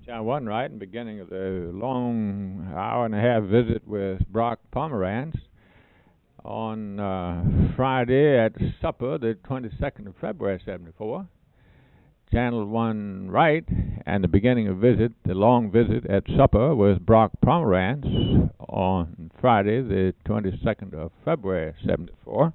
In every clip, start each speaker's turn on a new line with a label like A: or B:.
A: John Wainwright, beginning of the long hour and a half visit with Brock Pomerantz on Friday at supper, the 22nd of February, 74. Channel 1 right, and the beginning of visit, the long visit at supper with Brock Pomerantz on Friday, the 22nd of February, 74.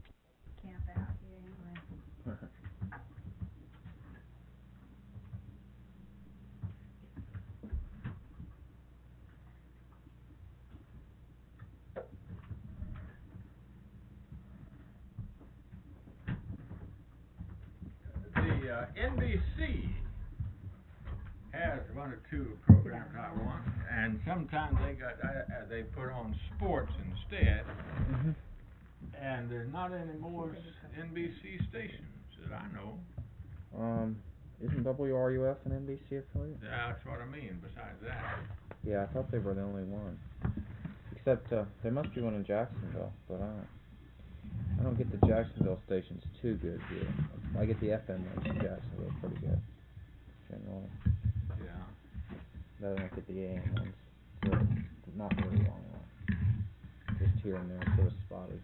A: The NBC has one or two programs I want, and sometimes they put on sports instead. Mm-hmm. And there's not any more NBC stations that I know.
B: Isn't WRUF an NBC affiliate?
A: Yeah, that's what I mean. Besides that.
B: Yeah, I thought they were the only one. Except there must be one in Jacksonville, but I don't get the Jacksonville stations too good here. I get the FM ones in Jacksonville pretty good, generally.
A: Yeah.
B: But I don't get the AM ones. So not very long on. Just here and there, sort of spotty.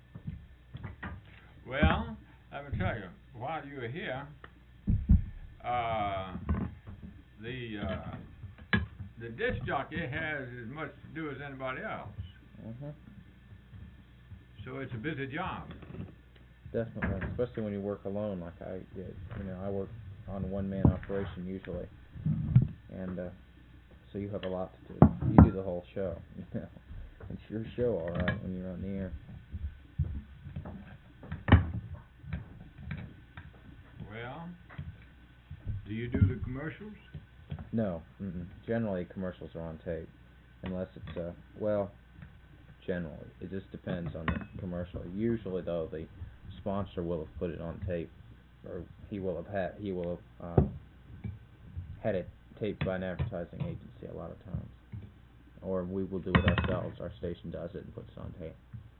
A: Well, let me tell you, while you were here, the disc jockey has as much to do as anybody else.
B: Mm-hmm.
A: So it's a busy job.
B: Definitely, especially when you work alone like I did. I work on a one-man operation usually, and so you have a lot to do. You do the whole show. It's your show, all right, when you're on the air.
A: Well, do you do the commercials?
B: No. Generally, commercials are on tape, unless it's generally. It just depends on the commercial. Usually, though, the sponsor will have put it on tape, or he will have had it taped by an advertising agency a lot of times. Or we will do it ourselves. Our station does it and puts it on tape.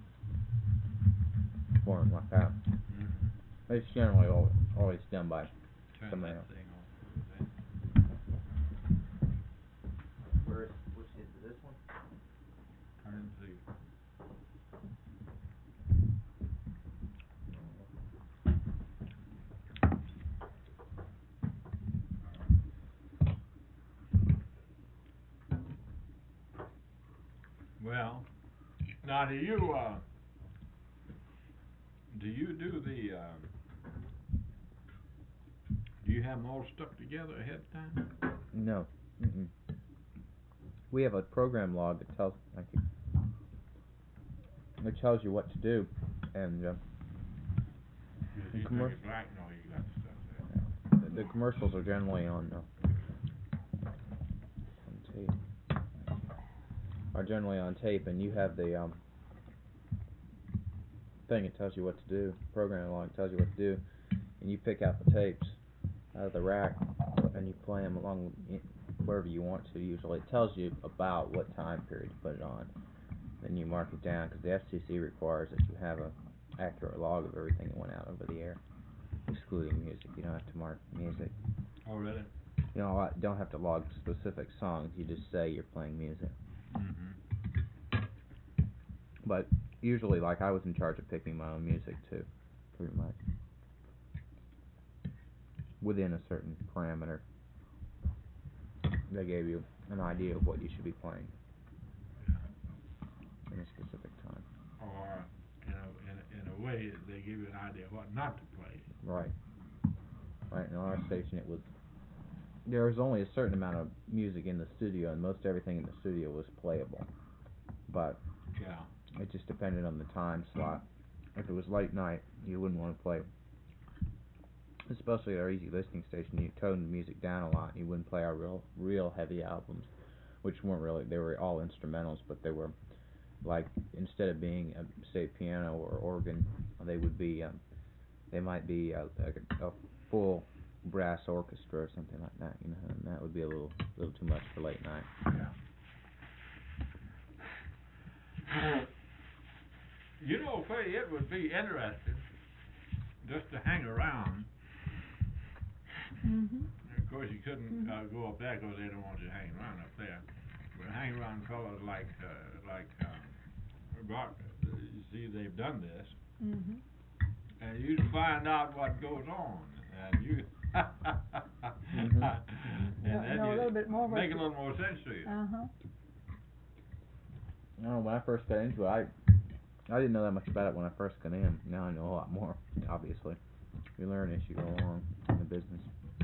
B: For him like that. Mm-hmm. It's generally always done by somebody else. Which is this one?
A: Turn the. Well, now do you do the do you have them all stuck together ahead of time?
B: No. We have a program log that tells you what to do, and the commercials are generally on tape. Are generally on tape, and you have the thing that tells you what to do. Program log tells you what to do, and you pick out the tapes out of the rack, and you play them along wherever you want to. Usually, it tells you about what time period to put it on. Then you mark it down, because the FCC requires that you have an accurate log of everything that went out over the air, excluding music. You don't have to mark music.
A: Oh, really?
B: You don't have to log specific songs. You just say you're playing music.
A: Mm-hmm.
B: But usually, like, I was in charge of picking my own music too, pretty much, within a certain parameter. They gave you an idea of what you should be playing in a specific time.
A: Or, in a way, they give you an idea of what not to play.
B: Right. Right. In our station, there was only a certain amount of music in the studio, and most everything in the studio was playable. But it just depended on the time slot. If it was late night, you wouldn't want to play. Especially our easy listening station, you toned the music down a lot. You wouldn't play our real heavy albums, which weren't really. They were all instrumentals, but they were like, instead of being say piano or organ, they would be they might be a full brass orchestra or something like that. And that would be a little too much for late night.
A: Yeah. Faye, it would be interesting just to hang around. Mm-hmm. Of course, you couldn't go up there because they don't want you hanging around up there. But hang around fellows like Brock, you see, they've done this, and you find out what goes on, and you and then
C: know a little bit more
A: make a little more sense to you.
B: No, when I first got into it, I didn't know that much about it when I first got in. Now I know a lot more, obviously. You learn as you go along in the business.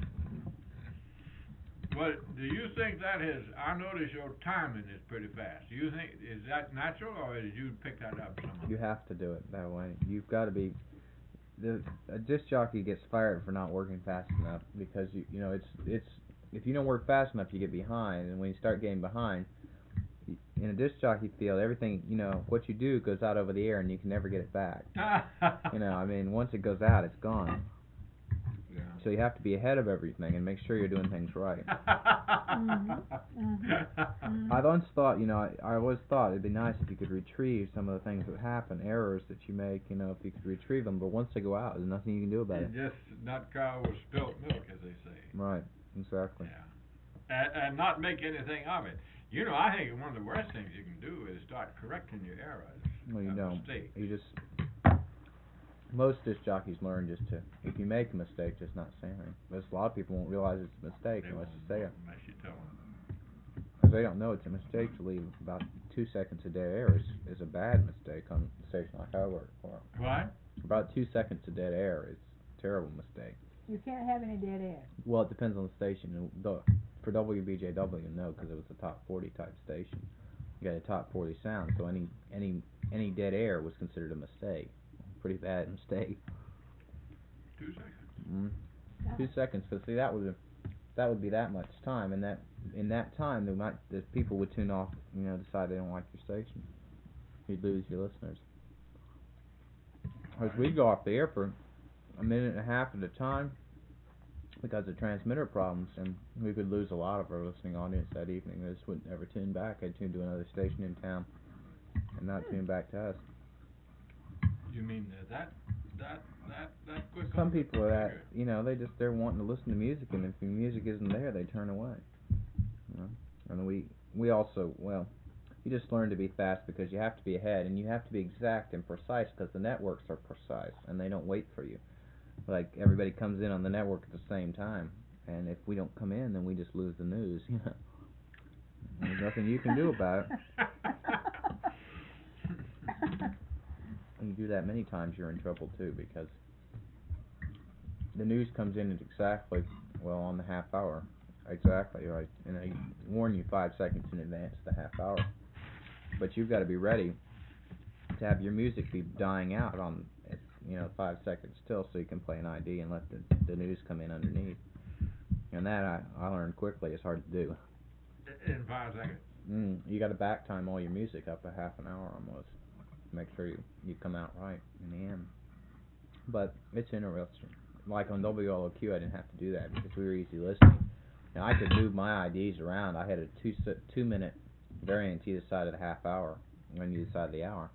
A: But do you think that is, I notice your timing is pretty fast. Do you think, is that natural, or did you pick that up somehow?
B: You have to do it that way. You've got to be, a disc jockey gets fired for not working fast enough, because you know it's if you don't work fast enough, you get behind, and when you start getting behind, in a disc jockey field, everything, you know, what you do goes out over the air and you can never get it back. You know, I mean, once it goes out, it's gone.
A: Yeah.
B: So you have to be ahead of everything and make sure you're doing things right. I once thought, you know, I always thought it'd be nice if you could retrieve some of the things that happen, errors that you make, you know, if you could retrieve them, but once they go out, there's nothing you can do about it.
A: Just not cow with spilt milk, as they say.
B: Right, exactly.
A: Yeah. And not make anything of it. You know, I think one of the worst things you can do is start correcting your errors.
B: Well, you don't.
A: Mistakes.
B: You just, most disc jockeys learn just to, if you make a mistake, just not say anything. But a lot of people won't realize it's a mistake unless you say it.
A: Unless you tell them.
B: Because they don't know it's a mistake to leave about 2 seconds of dead air is a bad mistake on a station like I work for.
A: What?
B: About 2 seconds of dead air is a terrible mistake.
C: You can't have any dead air.
B: Well, it depends on the station. For WBJW, no, because it was a top 40 type station. You got a top 40 sound, so any dead air was considered a mistake. Pretty bad mistake.
A: 2 seconds.
B: 2 seconds, because see, that would be that much time, and in that time the people would tune off, you know, decide they don't like your station. You'd lose your listeners. Because we'd go off the air for a minute and a half at a time because of transmitter problems, and we could lose a lot of our listening audience that evening. They just wouldn't ever tune back. They'd tune to another station in town and not tune back to us.
A: You mean that quick?
B: Some people are that, you know, they're wanting to listen to music, and if the music isn't there, they turn away. You know? And we also, well, you just learn to be fast because you have to be ahead, and you have to be exact and precise because the networks are precise and they don't wait for you. Like, everybody comes in on the network at the same time, and if we don't come in, then we just lose the news, you know. There's nothing you can do about it. And you do that many times, you're in trouble too, because the news comes in at exactly, well, on the half hour. Exactly, right. And I warn you 5 seconds in advance of the half hour. But you've got to be ready to have your music be dying out on, you know, 5 seconds still, so you can play an ID and let the news come in underneath. And that I learned quickly. It's hard to do.
A: In 5 seconds.
B: You got to back time all your music up a half an hour almost. Make sure you come out right in the end. But it's interesting. Like on WLOQ, I didn't have to do that because we were easy listening. Now I could move my IDs around. I had a 2 minute variance either side of the half hour, on either side of the hour.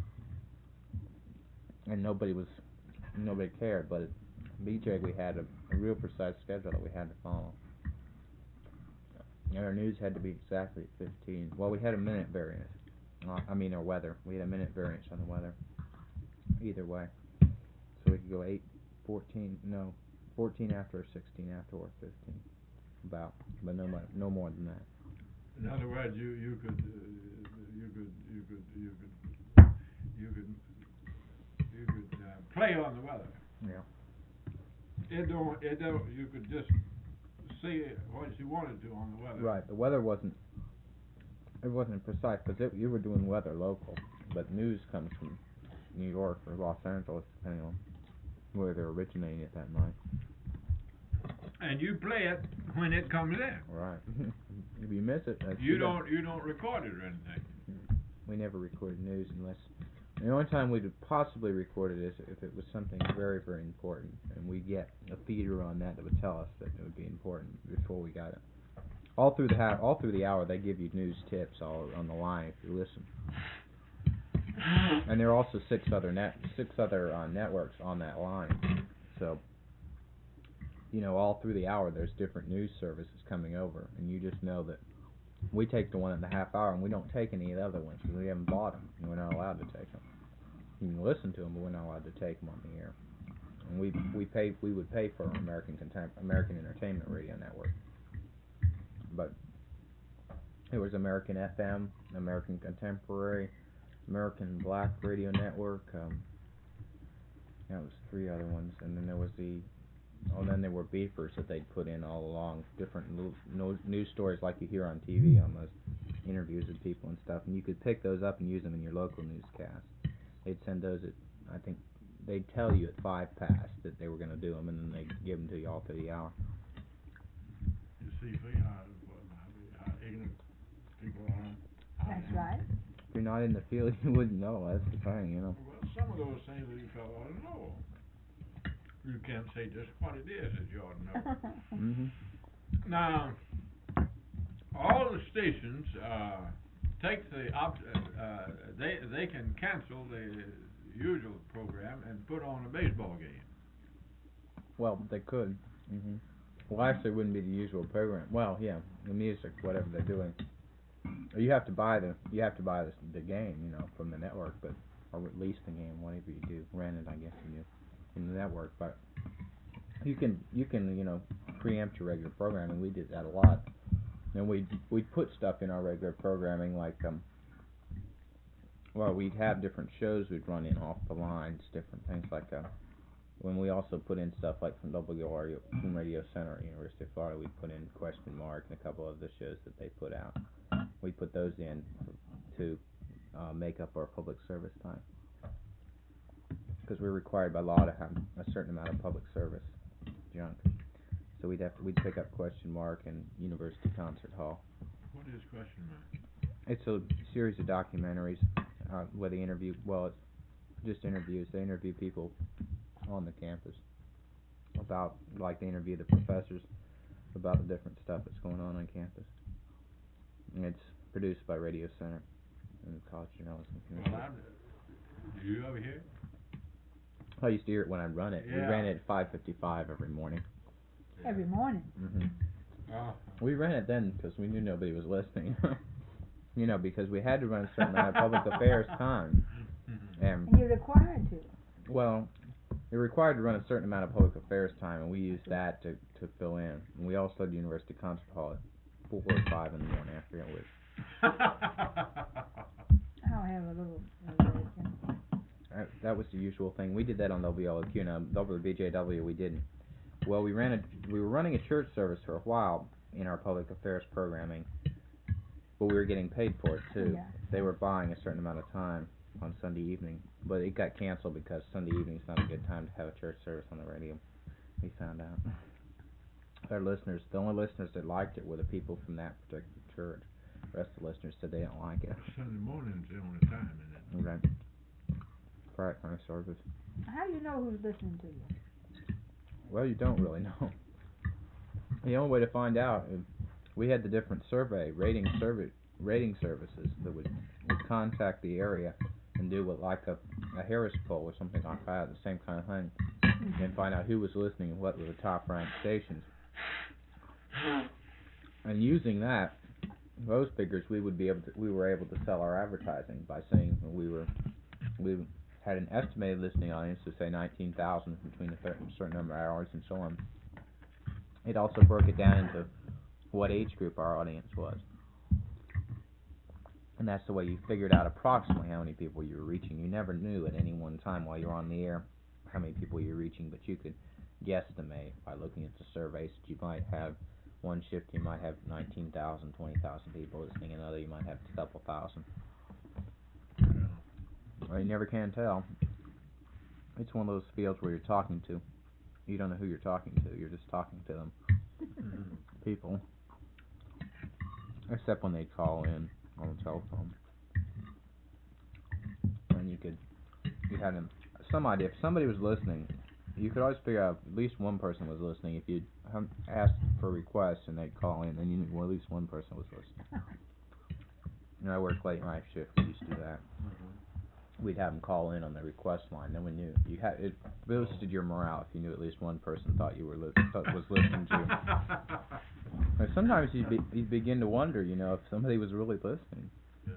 B: And nobody cared, but at BJ we had a real precise schedule that we had to follow. And our news had to be exactly at 15. Well, we had a minute variance. Our weather. We had a minute variance on the weather. Either way. So we could go 14 after or 16 after or 15. But no more than that.
A: In other words, you could play on the weather.
B: Yeah.
A: You could just see what you wanted to on the weather.
B: Right. The weather wasn't precise because you were doing weather local, but news comes from New York or Los Angeles, depending on where they're originating at that night.
A: And you play it when it comes in.
B: Right. If you miss it,
A: you don't record it or anything.
B: We never recorded news unless the only time we'd possibly record it is if it was something very, very important, and we get a feeder on that would tell us that it would be important before we got it. All through the hour, they give you news tips all on the line if you listen. And there are also six other networks on that line. So you know, all through the hour there's different news services coming over, and you just know that we take the one in the half hour, and we don't take any of the other ones because we haven't bought them, and we're not allowed to take them. You can listen to them, but we're not allowed to take them on the air. And we would pay for American Entertainment Radio Network, but it was American FM, American Contemporary, American Black Radio Network. That was 3 other ones, and then there was then there were beepers that they'd put in all along, different news stories like you hear on TV, on those interviews with people and stuff, and you could pick those up and use them in your local newscast. They'd send those at, I think, they'd tell you at 5 past that they were going to do them, and then they'd give them to you all through the hour.
D: You see, how ignorant people are.
C: That's right.
B: If you're not in the field, you wouldn't know. That's the thing, you know.
D: Well, some of those things that you fellow ought to know. You can't say just what it is that you ought to know.
B: Mhm.
D: Now, all the stations take the they can cancel the usual program and put on a baseball game.
B: Well, they could. Mhm. Well, actually, it wouldn't be the usual program. Well, yeah, the music, whatever they're doing. You have to buy the game, you know, from the network, but or at least the game, whatever you do, rent it, I guess you do, from the network. But you can you know, preempt your regular programming. We did that a lot, and we'd put stuff in our regular programming like well, we'd have different shows we'd run in off the lines, different things like when we also put in stuff like from WRU, from Radio Center at University of Florida, we'd put in Question Mark and a couple of the shows that they put out. We put those in to make up our public service time, because we're required by law to have a certain amount of public service junk. So we'd pick up Question Mark and University Concert Hall.
D: What is Question Mark?
B: It's a series of documentaries where they interview. Well, it's just interviews. They interview people on the campus about, like, they interview the professors about the different stuff that's going on campus. And it's produced by Radio Center and the College of Journalism.
D: Well, do you ever hear?
B: I used to hear it when I'd run it.
D: Yeah.
B: We ran it at 5:55 every morning.
C: Every morning.
B: Mhm. We ran it then because we knew nobody was listening. You know, because we had to run a certain amount of public affairs time. And
C: And you're required to.
B: well, you're required to run a certain amount of public affairs time, and we used that to fill in. And we also had the University Concert Hall at 4 or 5 in the morning. I forget which.
C: I'll have a little relation.
B: That was the usual thing. We did that on WLOQ. Now, WBJW we didn't. Well, we were running a church service for a while in our public affairs programming, but we were getting paid for it too.
C: Yeah.
B: They were buying a certain amount of time on Sunday evening, but it got canceled because Sunday evening's not a good time to have a church service on the radio. We found out. Our listeners, the only listeners that liked it were the people from that particular church. The rest of the listeners said they didn't like it.
D: Sunday morning's the only time, isn't it?
B: Right. Friday night service.
C: How do you know who's listening to you?
B: Well, you don't really know. The only way to find out, we had the different rating services that would contact the area and do what, like a Harris poll or something like that, the same kind of thing, and find out who was listening and what were the top ranked stations. And using that, those figures, we were able to sell our advertising by saying we had an estimated listening audience of say 19,000 between a certain number of hours and so on. It also broke it down into what age group our audience was. And that's the way you figured out approximately how many people you were reaching. You never knew at any one time while you were on the air how many people you were reaching, but you could guesstimate by looking at the surveys that you might have one shift, you might have 19,000, 20,000 people listening, another you might have a couple thousand. Well, you never can tell. It's one of those fields where you're talking to. You don't know who you're talking to. You're just talking to them. People. Except when they call in on the telephone. And you had some idea. If somebody was listening, you could always figure out if at least one person was listening. If you asked for requests and they'd call in, then you knew at least one person was listening. And I worked late night shift. We used to do that. we'd have them call in on the request line. Then we knew you had it boosted your morale if you knew at least one person thought you were was listening to you. But sometimes you'd begin to wonder, if somebody was really listening.
D: Yeah.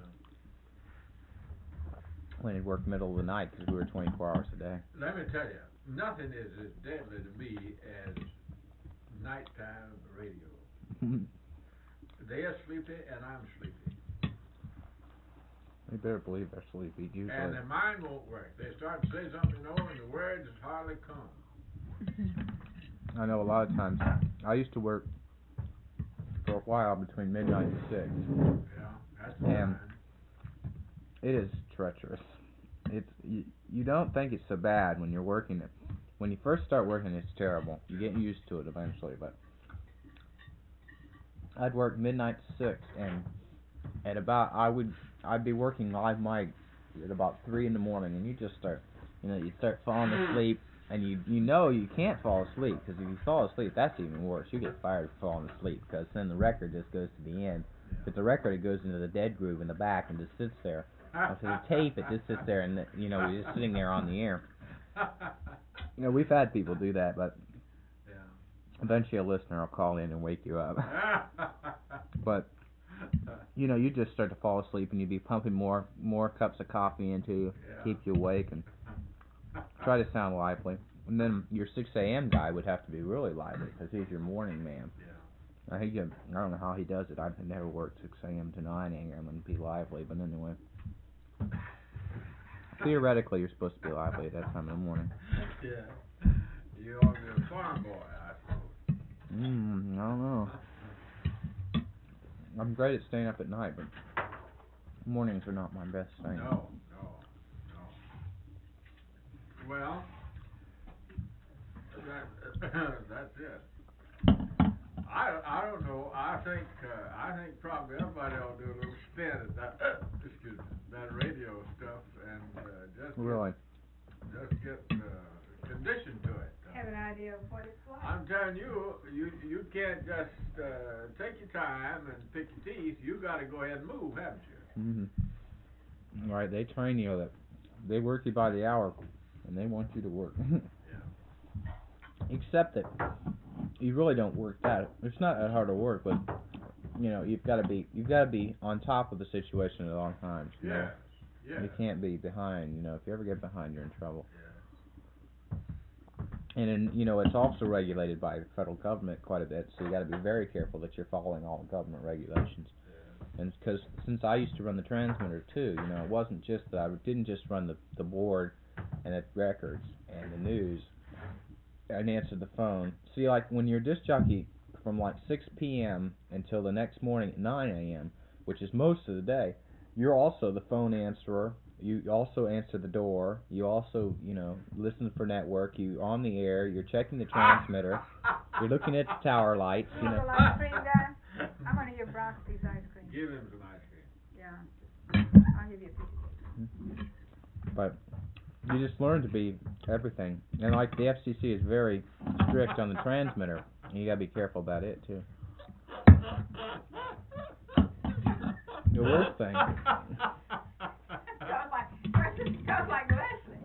B: When it worked middle of the night because we were 24 hours a day.
D: Let me tell you, nothing is as deadly to me as nighttime radio. They are sleepy and I'm sleepy.
B: You better believe they're sleepy. Usually.
D: And their mind won't work. They start to say something, and the words hardly come.
B: I know a lot of times. I used to work for a while between midnight and 6.
D: Yeah, that's the
B: And
D: time.
B: it is treacherous. It's you don't think it's so bad when you're working it. When you first start working, it's terrible. You get used to it eventually, but I'd work midnight to 6, and at about I'd be working live mic at about 3 in the morning, and you just start, you start falling asleep, and you can't fall asleep, because if you fall asleep, that's even worse. You get fired for falling asleep, because then the record just goes to the end. But the record, it goes into the dead groove in the back and just sits there. After the tape, it just sits there, and we're just sitting there on the air. We've had people do that, but eventually a listener will call in and wake you up. But you just start to fall asleep, and you'd be pumping more cups of coffee into you, keep you awake, and try to sound lively. And then your 6 a.m. guy would have to be really lively, because he's your morning man. I don't know how he does it. I've never worked 6 a.m. to 9 a.m. and be lively, but anyway. Theoretically, you're supposed to be lively at that time in the morning.
D: Yeah. You ought to be a farm boy, I suppose.
B: I don't know. I'm great at staying up at night, but mornings are not my best thing.
D: No. Well, that's it. I don't know. I think probably everybody ought to do a little spin at that. That radio stuff and just get conditioned to it.
C: Have an idea of what it's like.
D: I'm telling you, you can't just take your time and pick your teeth. You got to go ahead and move, haven't you?
B: Mm-hmm. Right. They train you that they work you by the hour, and they want you to work. Except that you really don't work that. It's not that hard to work, but you've got to be on top of the situation at all times.
D: Yeah.
B: You can't be behind. If you ever get behind, you're in trouble.
D: Yeah.
B: And it's also regulated by the federal government quite a bit, so you got to be very careful that you're following all the government regulations.
D: Yeah.
B: And because since I used to run the transmitter too, it wasn't just that I didn't just run the board and the records and the news. And answer the phone. See, like when you're a disc jockey from like 6 p.m. until the next morning at 9 a.m., which is most of the day, you're also the phone answerer. You also answer the door. You also, listen for network. You're on the air. You're checking the transmitter. You're looking at the tower lights.
C: You want ice cream, guy? I'm going to give Brock a piece of ice cream.
D: Give him some ice cream.
C: Yeah. I'll give you a piece.
B: But you just learn to be everything. And like the FCC is very strict on the transmitter. And you got to be careful about it too. The worst thing.
C: Sounds like Leslie.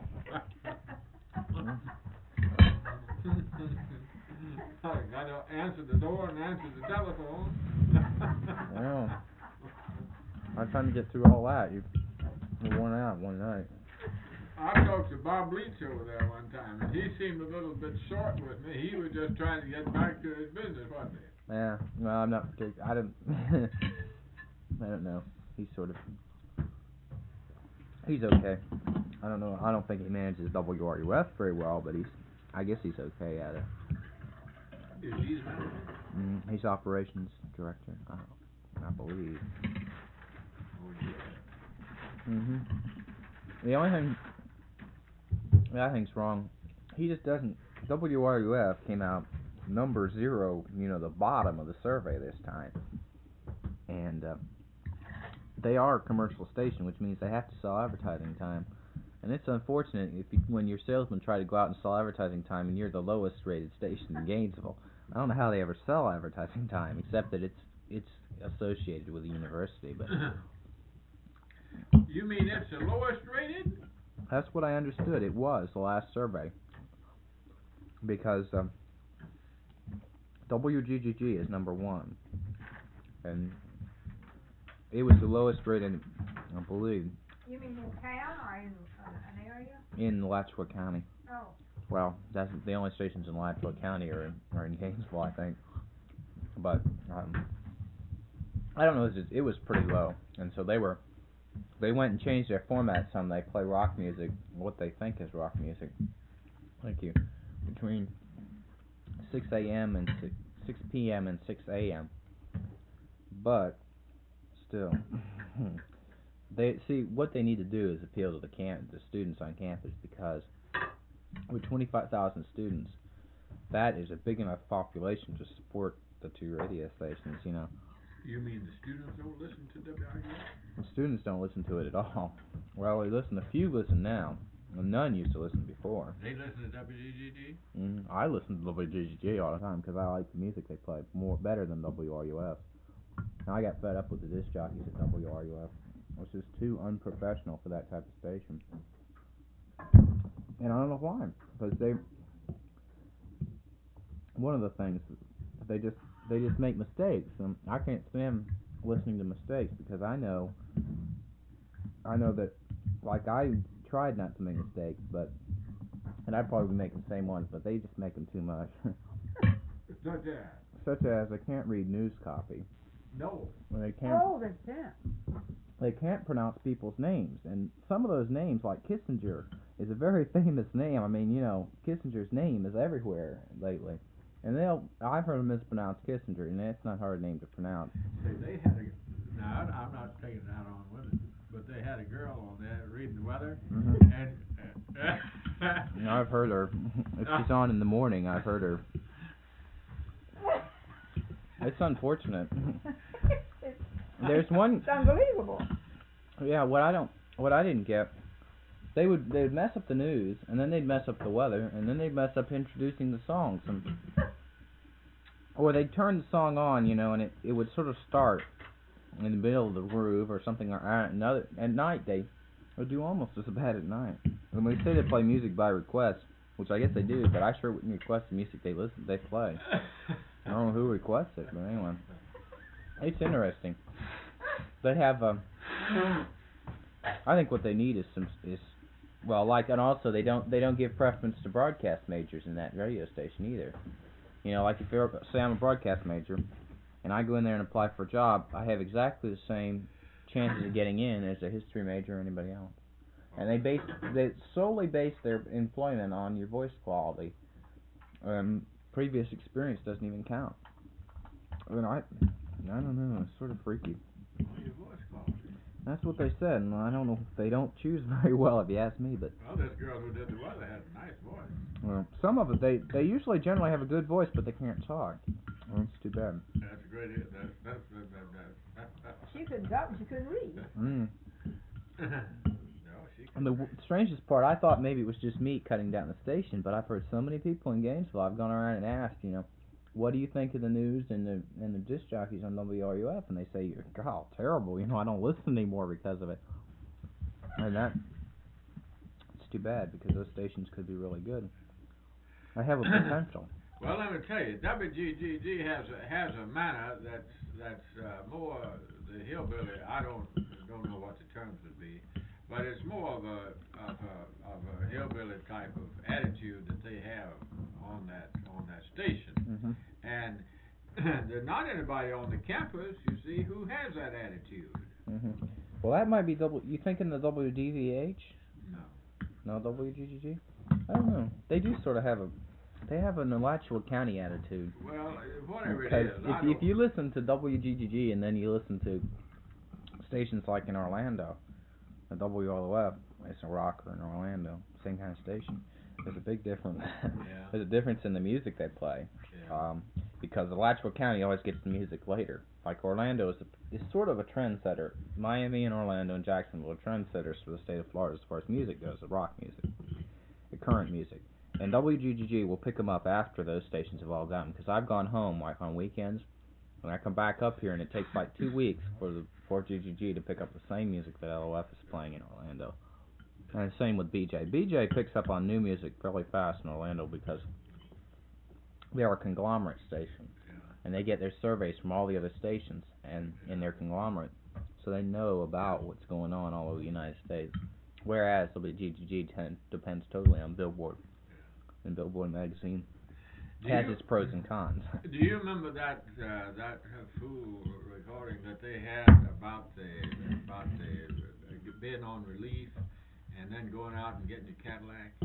D: Got to answer the door and answer the telephone.
B: Well, by the time you get through all that, you're worn out one night.
D: I talked to Bob Leach over there one time, and he seemed a little bit short with me. He was just trying to get back to his business, wasn't he?
B: Yeah, well, I'm not particular. I don't know. He's okay. I don't know. I don't think he manages WRUF very well, but I guess he's okay at it.
D: Is he married?
B: He's operations director, I believe.
D: Oh, yeah.
B: The only thing that I think's wrong, he just doesn't. WRUF came out number 0, the bottom of the survey this time, and they are a commercial station, which means they have to sell advertising time. And it's unfortunate when your salesmen try to go out and sell advertising time and you're the lowest rated station in Gainesville. I don't know how they ever sell advertising time, except that it's associated with the university. But
D: You mean it's the lowest rated?
B: That's what I understood. It was the last survey because WGGG is number one, and it was the lowest rated, I believe,
C: You mean in town or in an area?
B: in Alachua County.
C: Oh,
B: Well, that's the only stations in Alachua County are in Gainesville, I think. But I don't know. It was pretty low, and so they went and changed their format some. They play rock music, what they think is rock music. Thank you. Between 6 a.m. and 6 p.m. and 6 a.m. But still, they see what they need to do is appeal to the students on campus, because with 25,000 students, that is a big enough population to support the two radio stations. You know,
D: You mean the students don't listen to WIUF?
B: the students don't listen to it at all. Well, they listen. A few listen now. None used to listen before.
D: They listen to WGGG?
B: I listen to WGGG all the time because I like the music they play better than WRUF. And I got fed up with the disc jockeys at WRUF. It was just too unprofessional for that type of station. And I don't know why, because one of the things, they just make mistakes, and I can't stand listening to mistakes, because I know that, like, I tried not to make mistakes, and I'd probably be making the same ones, but they just make them too much.
D: Such as?
B: Such as, they can't read news copy.
D: No.
B: They can't.
C: oh, they can't.
B: They can't pronounce people's names, and some of those names, like Kissinger, is a very famous name. I mean, you know, Kissinger's name is everywhere lately, and I've heard them mispronounce Kissinger, and it's not a hard name to pronounce.
D: Say, they had now I'm not taking it out on women, but they had a girl on there reading the weather, and
B: You know, I've heard her. If she's on in the morning, I've heard her. It's unfortunate. There's one.
C: It's unbelievable.
B: Yeah, what I didn't get. They'd mess up the news, and then they'd mess up the weather, and then they'd mess up introducing the songs, or they'd turn the song on, you know, and it would sort of start in the middle of the groove or something. At night they would do almost as bad at night. When they say they play music by request, which I guess they do, but I sure wouldn't request the music they play. I don't know who requests it, but anyway, it's interesting. They have I think what they need is and also they don't give preference to broadcast majors in that radio station either. You know, like if say I'm a broadcast major, and I go in there and apply for a job, I have exactly the same chances of getting in as a history major or anybody else. And they solely base their employment on your voice quality. Previous experience doesn't even count. I mean, I don't know. It's sort of freaky.
D: Your voice quality.
B: That's what they said, and I don't know. They don't choose very well, if you ask me. But
D: Well, this girl who did the weather had a nice voice.
B: well, some of it they usually generally have a good voice, but they can't talk. Well, it's too bad.
D: That's a great. That's.
C: She couldn't talk, she couldn't read.
B: Mm.
D: No, she.
B: And the strangest part, I thought maybe it was just me cutting down the station, but I've heard so many people in Gainesville. I've gone around and asked, you know, what do you think of the news and the disc jockeys on WRUF? And they say, God, terrible. You know, I don't listen anymore because of it. And it's too bad, because those stations could be really good. I have a potential.
D: Well, let me tell you, WGGG has a manner that's more the hillbilly. I don't know what the terms would be, but it's more of a hillbilly type of attitude that they have on that station.
B: Mm-hmm.
D: And there's not anybody on the campus, you see, who has that attitude.
B: Mm-hmm. Well, that might be You thinking the WDVH?
D: No.
B: No, WGGG? I don't know. They do sort of have They have an Alachua County attitude.
D: Well, whatever it
B: Because
D: is.
B: if you listen to WGGG and then you listen to stations like in Orlando, the WRUF, it's a rocker in Orlando, same kind of station. There's a big difference.
D: Yeah.
B: There's a difference in the music they play.
D: Yeah.
B: Because Alachua County always gets the music later. Like Orlando is sort of a trendsetter. Miami and Orlando and Jacksonville are trendsetters for the state of Florida as far as music goes, the rock music, the current music. And WGGG will pick them up after those stations have all gone. Because I've gone home, like on weekends, And I come back up here, and it takes like 2 weeks for GGG to pick up the same music that LOF is playing in Orlando. And the same with BJ. BJ picks up on new music fairly fast in Orlando because they are a conglomerate station, and they get their surveys from all the other stations and in their conglomerate, so they know about what's going on all over the United States. Whereas WGGG depends totally on Billboard, and Billboard magazine has its pros and cons.
D: Do you remember that fool recording that they had about the being on relief and then going out and getting a Cadillac?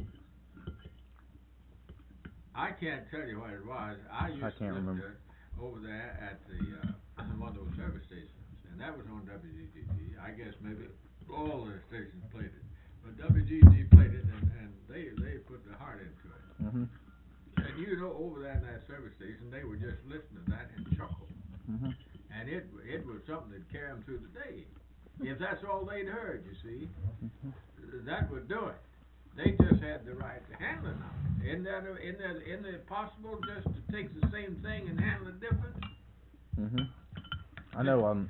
D: I can't tell you what it was. I used to listen to it over there at the one of those service stations, and that was on WGGG. I guess maybe all the stations played it, but WGG played it, and they put the heart into it.
B: Mm-hmm.
D: And you know, over there in that service station, they were just listening to that and chuckle.
B: Mm-hmm.
D: And it was something that carried them through the day. If that's all they'd heard, you see, that would do it. They just had the right to handle it now. Isn't it possible just to take the same thing and handle it different?
B: Mm-hmm. I know.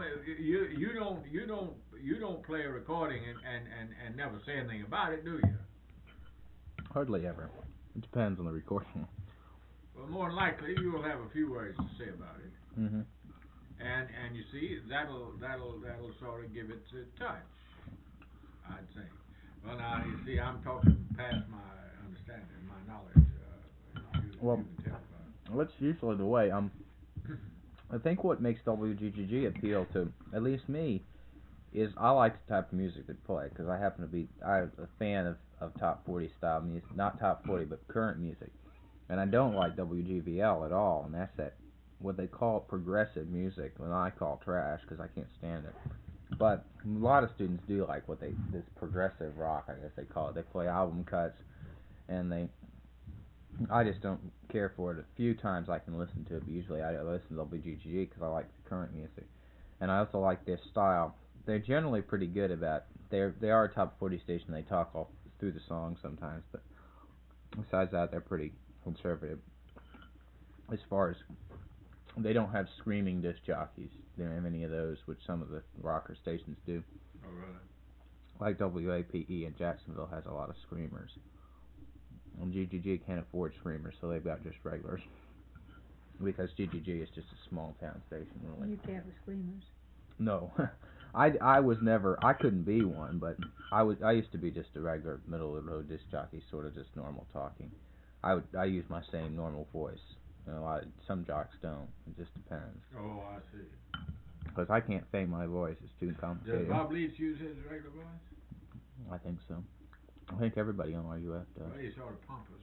D: You don't play a recording and never say anything about it, do you?
B: Hardly ever. It depends on the recording.
D: Well, more than likely you will have a few words to say about it.
B: Mm-hmm.
D: And you see, that'll sort of give it a touch, I'd say. Well, now you see, I'm talking past my understanding, my knowledge.
B: Well, that's usually the way. I think what makes WGGG appeal to at least me is I like the type of music they play, because I'm a fan of top 40 style music, not top 40 but current music, and I don't like WGVL at all, and that's that what they call progressive music, and I call trash because I can't stand it. But a lot of students do like this progressive rock, I guess they call it. They play album cuts, and I just don't care for it. A few times I can listen to it, but usually I listen to WGGG because I like the current music, and I also like their style. They're generally pretty good about. They are a top 40 station. They talk all through the song sometimes, but besides that, they're pretty conservative. As far as they don't have screaming disc jockeys. They don't have any of those, which some of the rocker stations do.
D: Oh, really?
B: Like WAPE in Jacksonville has a lot of screamers. And GGG can't afford screamers, so they've got just regulars. Because GGG is just a small town station, really.
C: You can't with screamers.
B: No. I was never, I couldn't be one, but I used to be just a regular middle of the road disc jockey, sort of just normal talking. I use my same normal voice. You know, some jocks don't. It just depends.
D: Oh, I see.
B: Because I can't fake my voice. It's too complicated.
D: Does Bob Leach use his regular voice?
B: I think so. I think everybody on RUF does.
D: Well, he's sort of pompous.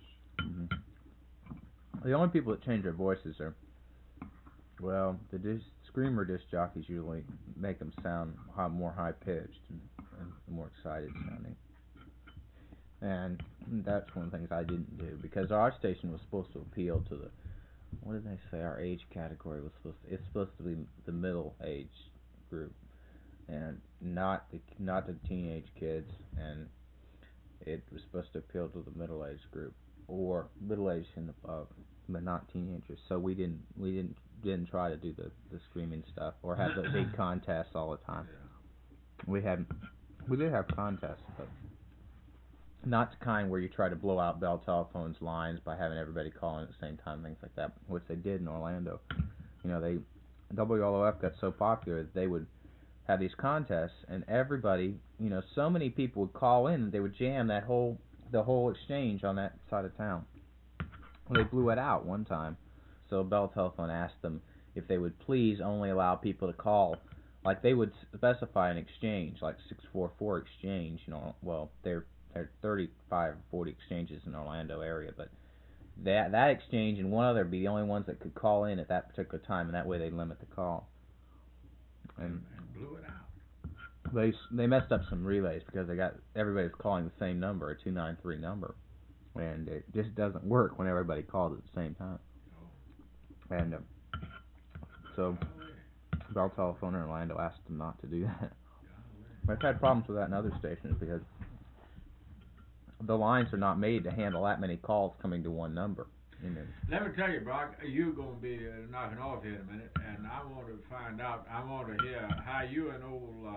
B: The only people that change their voices are, well, the screamer disc jockeys usually make them sound more high-pitched and more excited sounding. And that's one of the things I didn't do, because our station was supposed to appeal to the, what did they say, our age category was it's supposed to be the middle age group, and not the teenage kids, and it was supposed to appeal to the middle age group, or middle age and above, but not teenagers. So we didn't try to do the screaming stuff or have the big contests all the time.
D: Yeah.
B: We did have contests, but not the kind where you try to blow out Bell Telephone's lines by having everybody call in at the same time, things like that, which they did in Orlando. You know, WLOF got so popular that they would have these contests, and everybody, you know, so many people would call in that they would jam the whole exchange on that side of town. Well, they blew it out one time, so Bell Telephone asked them if they would please only allow people to call. Like, they would specify an exchange, like 644 exchange, you know, well, there are 35 or 40 exchanges in the Orlando area, but that exchange and one other would be the only ones that could call in at that particular time, and that way they'd limit the call. And
D: blew it out.
B: They messed up some relays because everybody was calling the same number, a 293 number, and it just doesn't work when everybody calls at the same time.
D: Oh.
B: And so Bell Telephone in Orlando asked them not to do that. I've had problems with that in other stations because the lines are not made to handle that many calls coming to one number. And then,
D: Let me tell you, Brock, you're gonna be knocking off here in a minute, and I want to find out. I want to hear how you and old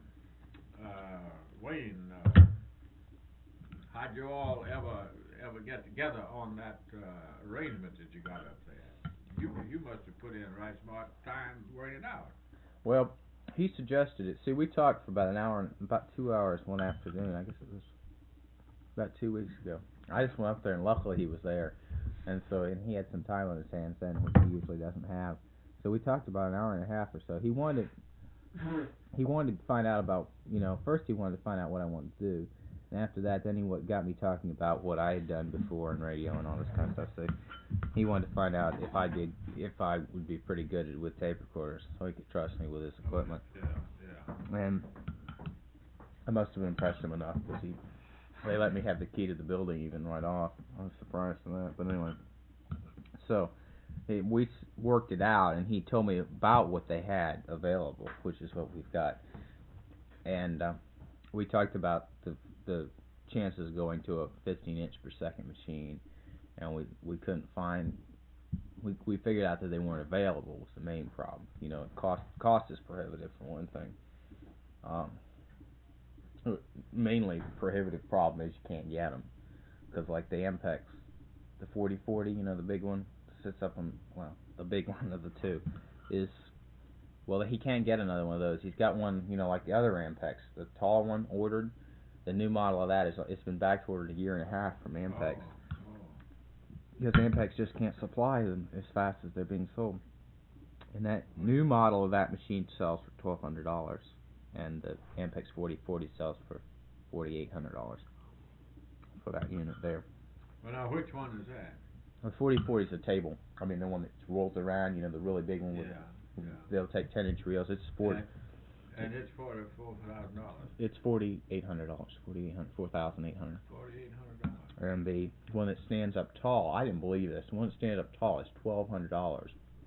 D: Wayne, how'd you all ever get together on that arrangement that you got up there? You must have put in right smart time working it out.
B: well, he suggested it. See, we talked for about an hour, about 2 hours one afternoon. I guess it was about 2 weeks ago. I just went up there, and luckily he was there, and he had some time on his hands then, which he usually doesn't have. So we talked about an hour and a half or so. He wanted to find out about, first he wanted to find out what I wanted to do, and after that, then he got me talking about what I had done before in radio and all this kind of stuff. So he wanted to find out if I would be pretty good with tape recorders, so he could trust me with his equipment.
D: Yeah.
B: And I must have impressed him enough because they let me have the key to the building even right off. I was surprised at that, but anyway. So we worked it out, and he told me about what they had available, which is what we've got. And we talked about the chances of going to a 15-inch per second machine, and we couldn't find. We figured out that they weren't available was the main problem. Cost is prohibitive for one thing. Mainly prohibitive problem is you can't get them, because like the Ampex, the 4040, the big one sits up on, the big one of the two is, he can't get another one of those. He's got one, like the other Ampex, the tall one ordered. The new model of that it's been back ordered a year and a half from Ampex. Because Ampex just can't supply them as fast as they're being sold. And that new model of that machine sells for $1,200, and the Ampex 4040 sells for $4,800 for that unit there.
D: Well, now which one is that?
B: The 4040 is a table. I mean, the one that rolls around. The really big one. They'll take 10-inch reels. It's sport.
D: And it's $4,000.
B: It's $4,800. $4,800. And the one that stands up tall, I didn't believe this. The one that stands up tall is $1,200.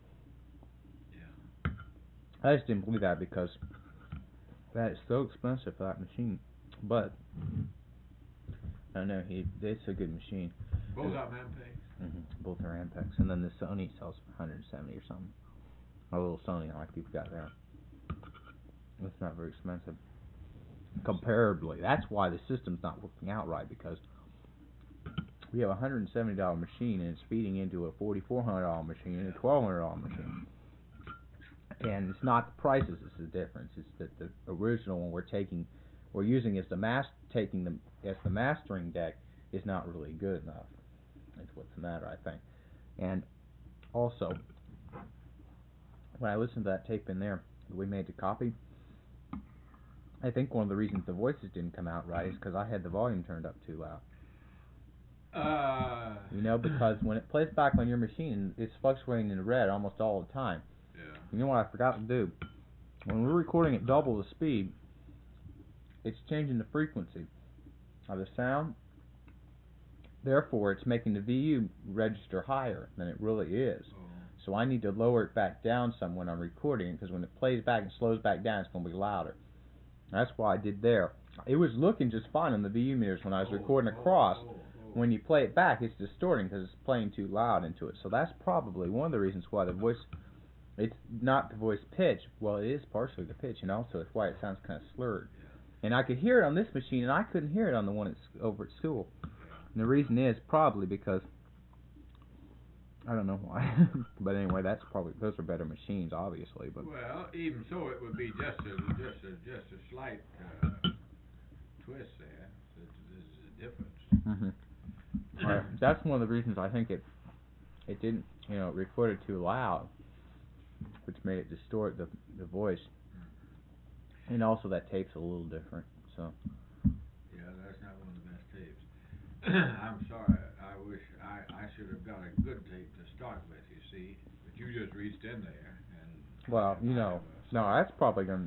D: Yeah.
B: I just didn't believe that because that is so expensive for that machine. But I don't know. It's a good machine.
D: Both of them Ampex.
B: Both are Ampex, and then the Sony sells for $170 or something. A little Sony like you've got there. It's not very expensive. Comparably, that's why the system's not working out right, because we have a $170 machine and it's feeding into a $4,400 machine and a $1,200 machine. And it's not the prices that's the difference. It's that the original one we're using as the mastering deck is not really good enough. That's what's the matter, I think. And also, when I listened to that tape in there, we made the copy. I think one of the reasons the voices didn't come out right is because I had the volume turned up too loud. Because when it plays back on your machine, it's fluctuating in the red almost all the time.
D: Yeah.
B: You know what I forgot to do? When we're recording at double the speed, it's changing the frequency of the sound. Therefore, it's making the VU register higher than it really is. So I need to lower it back down some when I'm recording, because when it plays back and slows back down, it's going to be louder. That's why I did there. It was looking just fine on the VU meters when I was recording across. When you play it back, it's distorting because it's playing too loud into it. So that's probably one of the reasons why the voice, it's not the voice pitch. Well, it is partially the pitch, and also it's why it sounds kind of slurred. And I could hear it on this machine, and I couldn't hear it on the one over at school. And the reason is probably because, I don't know why, but anyway, those are better machines, obviously. But
D: well, even so, it would be just a slight twist there. There's a difference.
B: That's one of the reasons I think it didn't, it recorded too loud, which made it distort the voice. And also that tape's a little different, so.
D: Yeah, that's not one of the best tapes. I'm sorry. I wish I should have got a good tape to start with, you see. But you just reached in there and.
B: Well, no, that's probably gonna,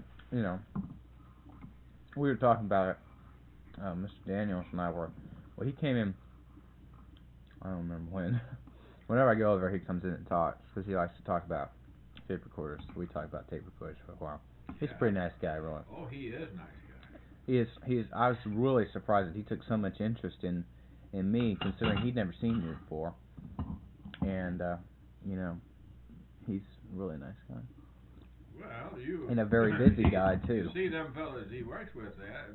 B: we were talking about it. Mr. Daniels and I were. Well, he came in. I don't remember when. Whenever I go over, he comes in and talks because he likes to talk about tape recorders. We talked about tape recorders for a while. He's a pretty nice guy, really.
D: Oh, he is a nice guy.
B: He is. I was really surprised that he took so much interest in me, considering he'd never seen me before. and you know, he's a really nice guy.
D: Well, you
B: And a very busy guy too.
D: You see them fellas he works with,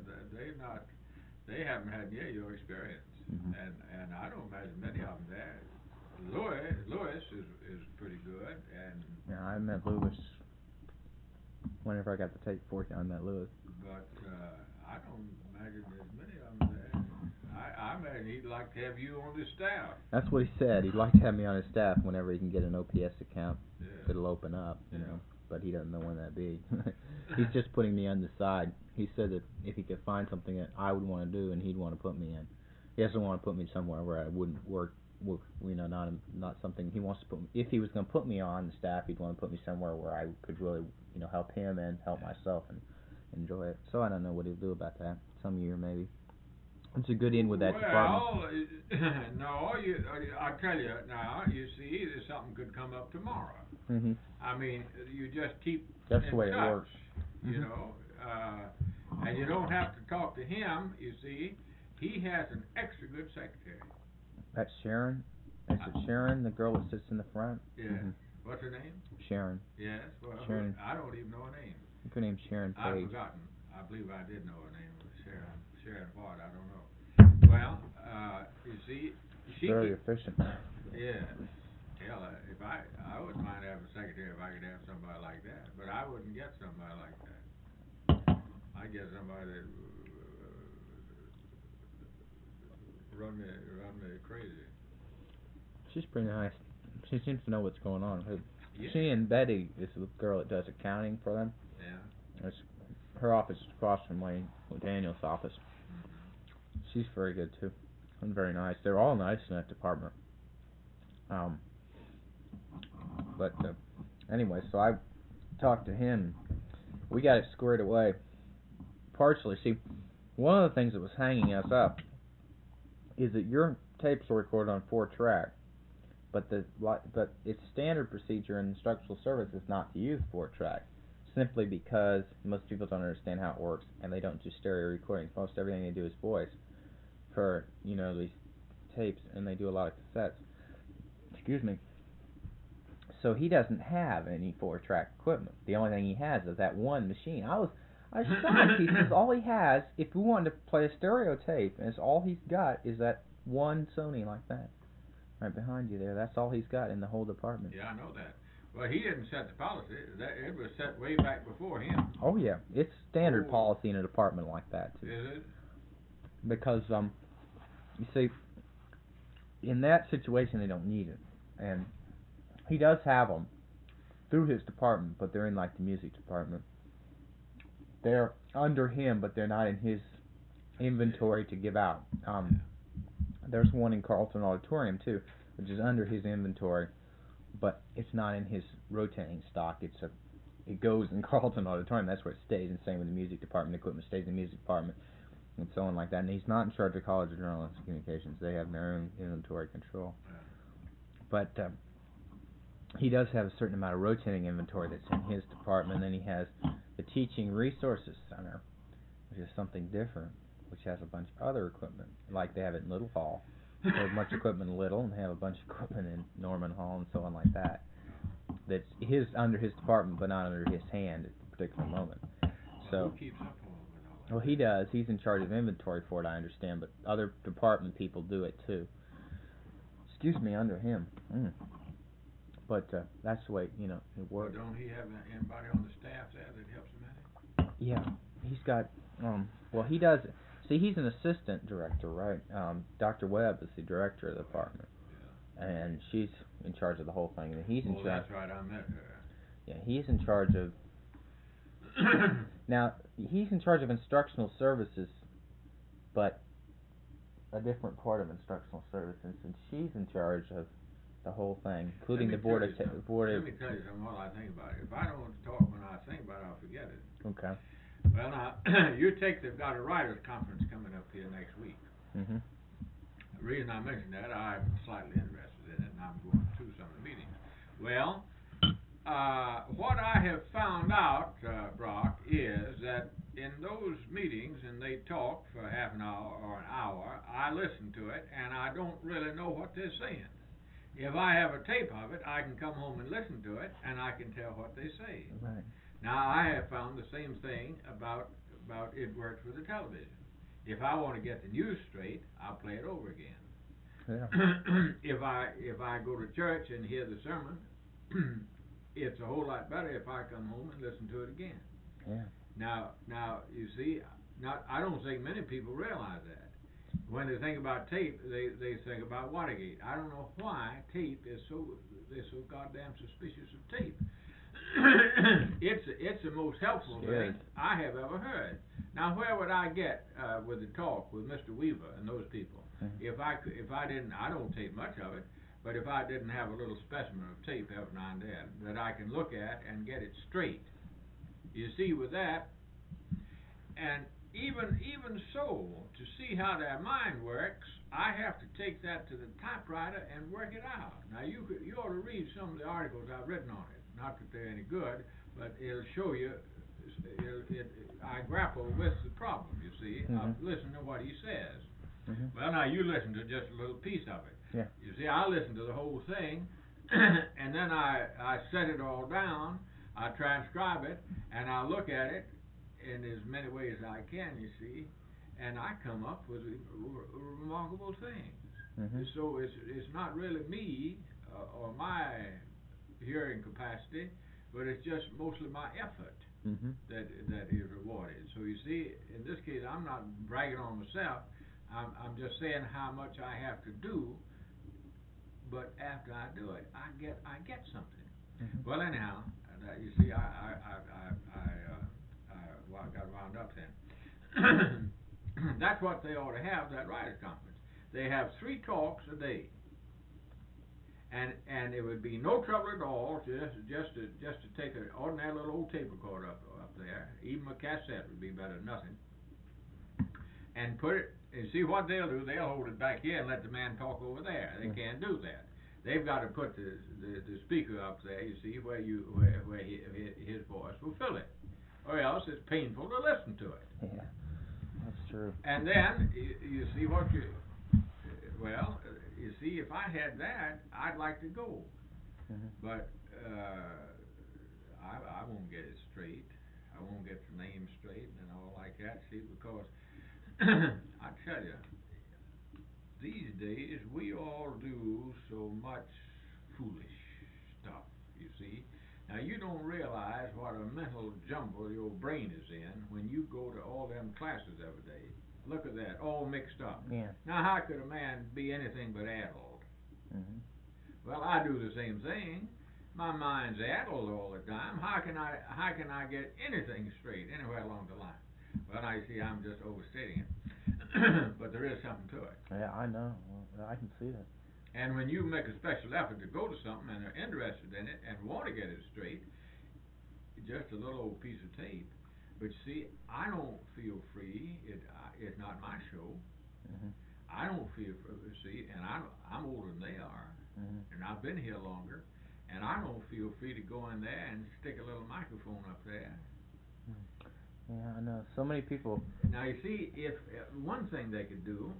D: they haven't had near your experience,
B: Mhm.
D: and I don't imagine many of them there. Lewis is pretty good, and
B: Yeah, I met Lewis whenever I got the tape for you. I met Lewis.
D: but I don't imagine there's many of them there. I imagine he'd like to have you on his staff.
B: That's what he said. He'd like to have me on his staff whenever he can get an OPS account
D: Yeah.
B: that'll open up, you
D: Yeah.
B: know. But he doesn't know when that'd be. He's just putting me on the side. He said that if he could find something that I would want to do, and he'd want to put me in. He doesn't want to put me somewhere where I wouldn't work. You know, not something he wants to put. If he was going to put me on the staff, he'd want to put me somewhere where I could really, you know, help him and help myself and enjoy it. So I don't know what he'll do about that. Some year maybe. It's a good in with that department.
D: No, I tell you now. You see, there's something could come up tomorrow.
B: Mhm.
D: I mean, you just keep.
B: That's
D: in
B: the way
D: touch,
B: it works.
D: You
B: Mhm.
D: know, and you don't have to talk to him. You see, he has an extra good secretary.
B: That's Sharon. Is it Sharon, the girl that sits in the front?
D: Yeah.
B: Mhm.
D: What's her name?
B: Sharon.
D: Yes. Well,
B: Sharon.
D: I don't even know her name.
B: I think her name's Sharon
D: I've
B: Page.
D: forgotten. I believe I did know her name. It was Sharon what? I don't know. Well, you see, she
B: Very efficient.
D: Yes. Hell, if I wouldn't mind having a secretary if I could have somebody like that, but I wouldn't get somebody like that. I'd get somebody that run me crazy.
B: She's pretty nice. She seems to know what's going on.
D: Yeah.
B: She and Betty is the girl that does accounting for them.
D: Yeah.
B: It's, her office is across from Wayne Daniel's office.
D: Mm-hmm.
B: She's very good too, and very nice. They're all nice in that department. But anyway, so I talked to him. We got it squared away. Partially, see, one of the things that was hanging us up is that your tapes are recorded on 4-track, but it's standard procedure in instructional services not to use 4-track, simply because most people don't understand how it works, and they don't do stereo recordings. Most everything they do is voice for, you know, these tapes, and they do a lot of cassettes. Excuse me. So he doesn't have any 4-track equipment. The only thing he has is that one machine. I was shocked. He says all he has, if we wanted to play a stereo tape, and it's all he's got is that one Sony like that, right behind you there. That's all he's got in the whole department.
D: Yeah, I know that. Well, he didn't set the policy. It was set way back before him.
B: Oh yeah, it's standard policy in a department like that too.
D: Is it?
B: Because you see, in that situation they don't need it, and he does have them through his department, but they're in like the music department. They're under him, but they're not in his inventory to give out. There's one in Carlton Auditorium too, which is under his inventory, but it's not in his rotating stock. It goes in Carlton Auditorium. That's where it stays. And same with the music department. Equipment stays in the music department, and so on like that. And he's not in charge of College of Journalism and Communications. They have their own inventory control.
D: Yeah.
B: But he does have a certain amount of rotating inventory that's in his department. And then he has the Teaching Resources Center, which is something different, which has a bunch of other equipment, like they have it in Little Hall. They have a bunch of equipment in Little, and they have a bunch of equipment in Norman Hall, and so on like that. That's under his department, but not under his hand at the particular moment.
D: Well, who keeps up with all that?
B: Well, he does. He's in charge of inventory for it, I understand, but other department people do it too. Excuse me, under him. But that's the way, you know, it works.
D: Well, don't he have anybody on the staff there that helps him at it?
B: Yeah, he's got, well, he does, see, he's an assistant director, right? Dr. Webb is the director of the department, and she's in charge of the whole thing, and he's in charge.
D: That's right, I met her.
B: Yeah, he's in charge of, now, he's in charge of instructional services, but a different part of instructional services, and she's in charge of the whole thing, including the board of.
D: Let me tell you something while I think about it. If I don't talk when I think about it, I'll forget it.
B: Okay.
D: Well, now, they've got a writers' conference coming up here next week.
B: Mhm.
D: The reason I mention that, I'm slightly interested in it, and I'm going to some of the meetings. Well, what I have found out, Brock, is that in those meetings, and they talk for half an hour or an hour, I listen to it, and I don't really know what they're saying. If I have a tape of it, I can come home and listen to it, and I can tell what they say.
B: Right.
D: Now, I have found the same thing about it works with the television. If I want to get the news straight, I'll play it over again.
B: Yeah.
D: If I go to church and hear the sermon, it's a whole lot better if I come home and listen to it again.
B: Yeah.
D: Now you see, I don't think many people realize that. When they think about tape, they think about Watergate. I don't know why tape is they're so goddamn suspicious of tape. It's the most helpful
B: Scary.
D: thing I have ever heard. Now, where would I get with the talk with Mr. Weaver and those people? If I didn't, I don't tape much of it, but if I didn't have a little specimen of tape every now and then that I can look at and get it straight. You see, with that, and even so, to see how their mind works, I have to take that to the typewriter and work it out. Now, you ought to read some of the articles I've written on it. Not that they're any good, but it'll show you. I grapple with the problem. You see, I listen to what he says. Well, now you listen to just a little piece of it.
B: Yeah.
D: You see, I listen to the whole thing, and then I set it all down. I transcribe it, and I look at it in as many ways as I can. You see, and I come up with remarkable things. So it's not really me or my hearing capacity, but it's just mostly my effort that is rewarded. So you see, in this case, I'm not bragging on myself. I'm just saying how much I have to do, but after I do it, I get something. Well, anyhow, you see, I got wound up then. That's what they ought to have, that writers' conference. They have 3 talks a day. And it would be no trouble at all just to take an ordinary little old tape recorder up there. Even a cassette would be better than nothing. And put it, and see what they'll do. They'll hold it back here and let the man talk over there. They can't do that. They've got to put the speaker up there. You see where his voice will fill it, or else it's painful to listen to it.
B: Yeah, that's true.
D: And then you see what you. Well, you see, if I had that, I'd like to go, but I won't get it straight. I won't get the name straight and all like that. See, because I tell you, these days we all do so much foolish stuff. You see, now you don't realize what a mental jumble your brain is in when you go to all them classes every day. Look at that, all mixed up.
B: Yeah.
D: Now, how could a man be anything but addled? Well, I do the same thing. My mind's addled all the time. How can I get anything straight anywhere along the line? Well, I see I'm just overstating it, but there is something to it.
B: Yeah, I know. Well, I can see that.
D: And when you make a special effort to go to something and are interested in it and want to get it straight, just a little old piece of tape. But see, I don't feel free. It's not my show. I don't feel free. See, and I'm older than they are, and I've been here longer, and I don't feel free to go in there and stick a little microphone up there.
B: Yeah, I know. So many people.
D: Now you see, if one thing they could do,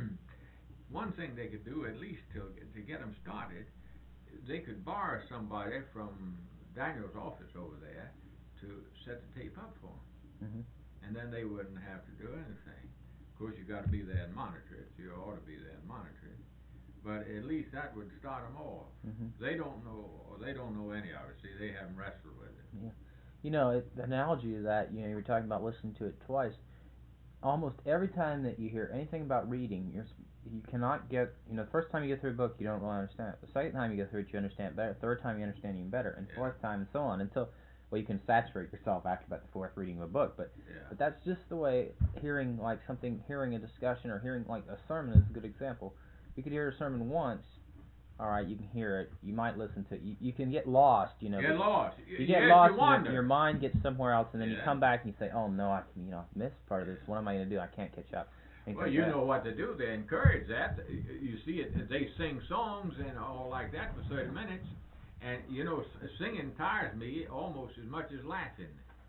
D: at least to get them started, they could borrow somebody from Daniel's office over there to set the tape up for them, and then they wouldn't have to do anything. Of course, you got to be there and monitor it. You ought to be there and monitor it, but at least that would start them off. They don't know, or they don't know any of it. See, they haven't wrestled with it.
B: Yeah. You know, the analogy of that, you were talking about listening to it twice. Almost every time that you hear anything about reading, you cannot get, the first time you get through a book, you don't really understand it. The second time you get through it, you understand it better. Third time, you understand it even better. And fourth time, and so on, until, well, you can saturate yourself after about the 4th reading of a book. But that's just the way hearing a discussion or hearing like a sermon is a good example. You could hear a sermon once. All right, you can hear it. You might listen to it. You can get lost,
D: Get lost.
B: You get lost, and your mind gets somewhere else, and then you come back and you say, "Oh no, I've missed part of this. What am I going to do? I can't catch up."
D: Well, you know what to do. They encourage that. You see it. They sing songs and all like that for 30 minutes, and singing tires me almost as much as laughing.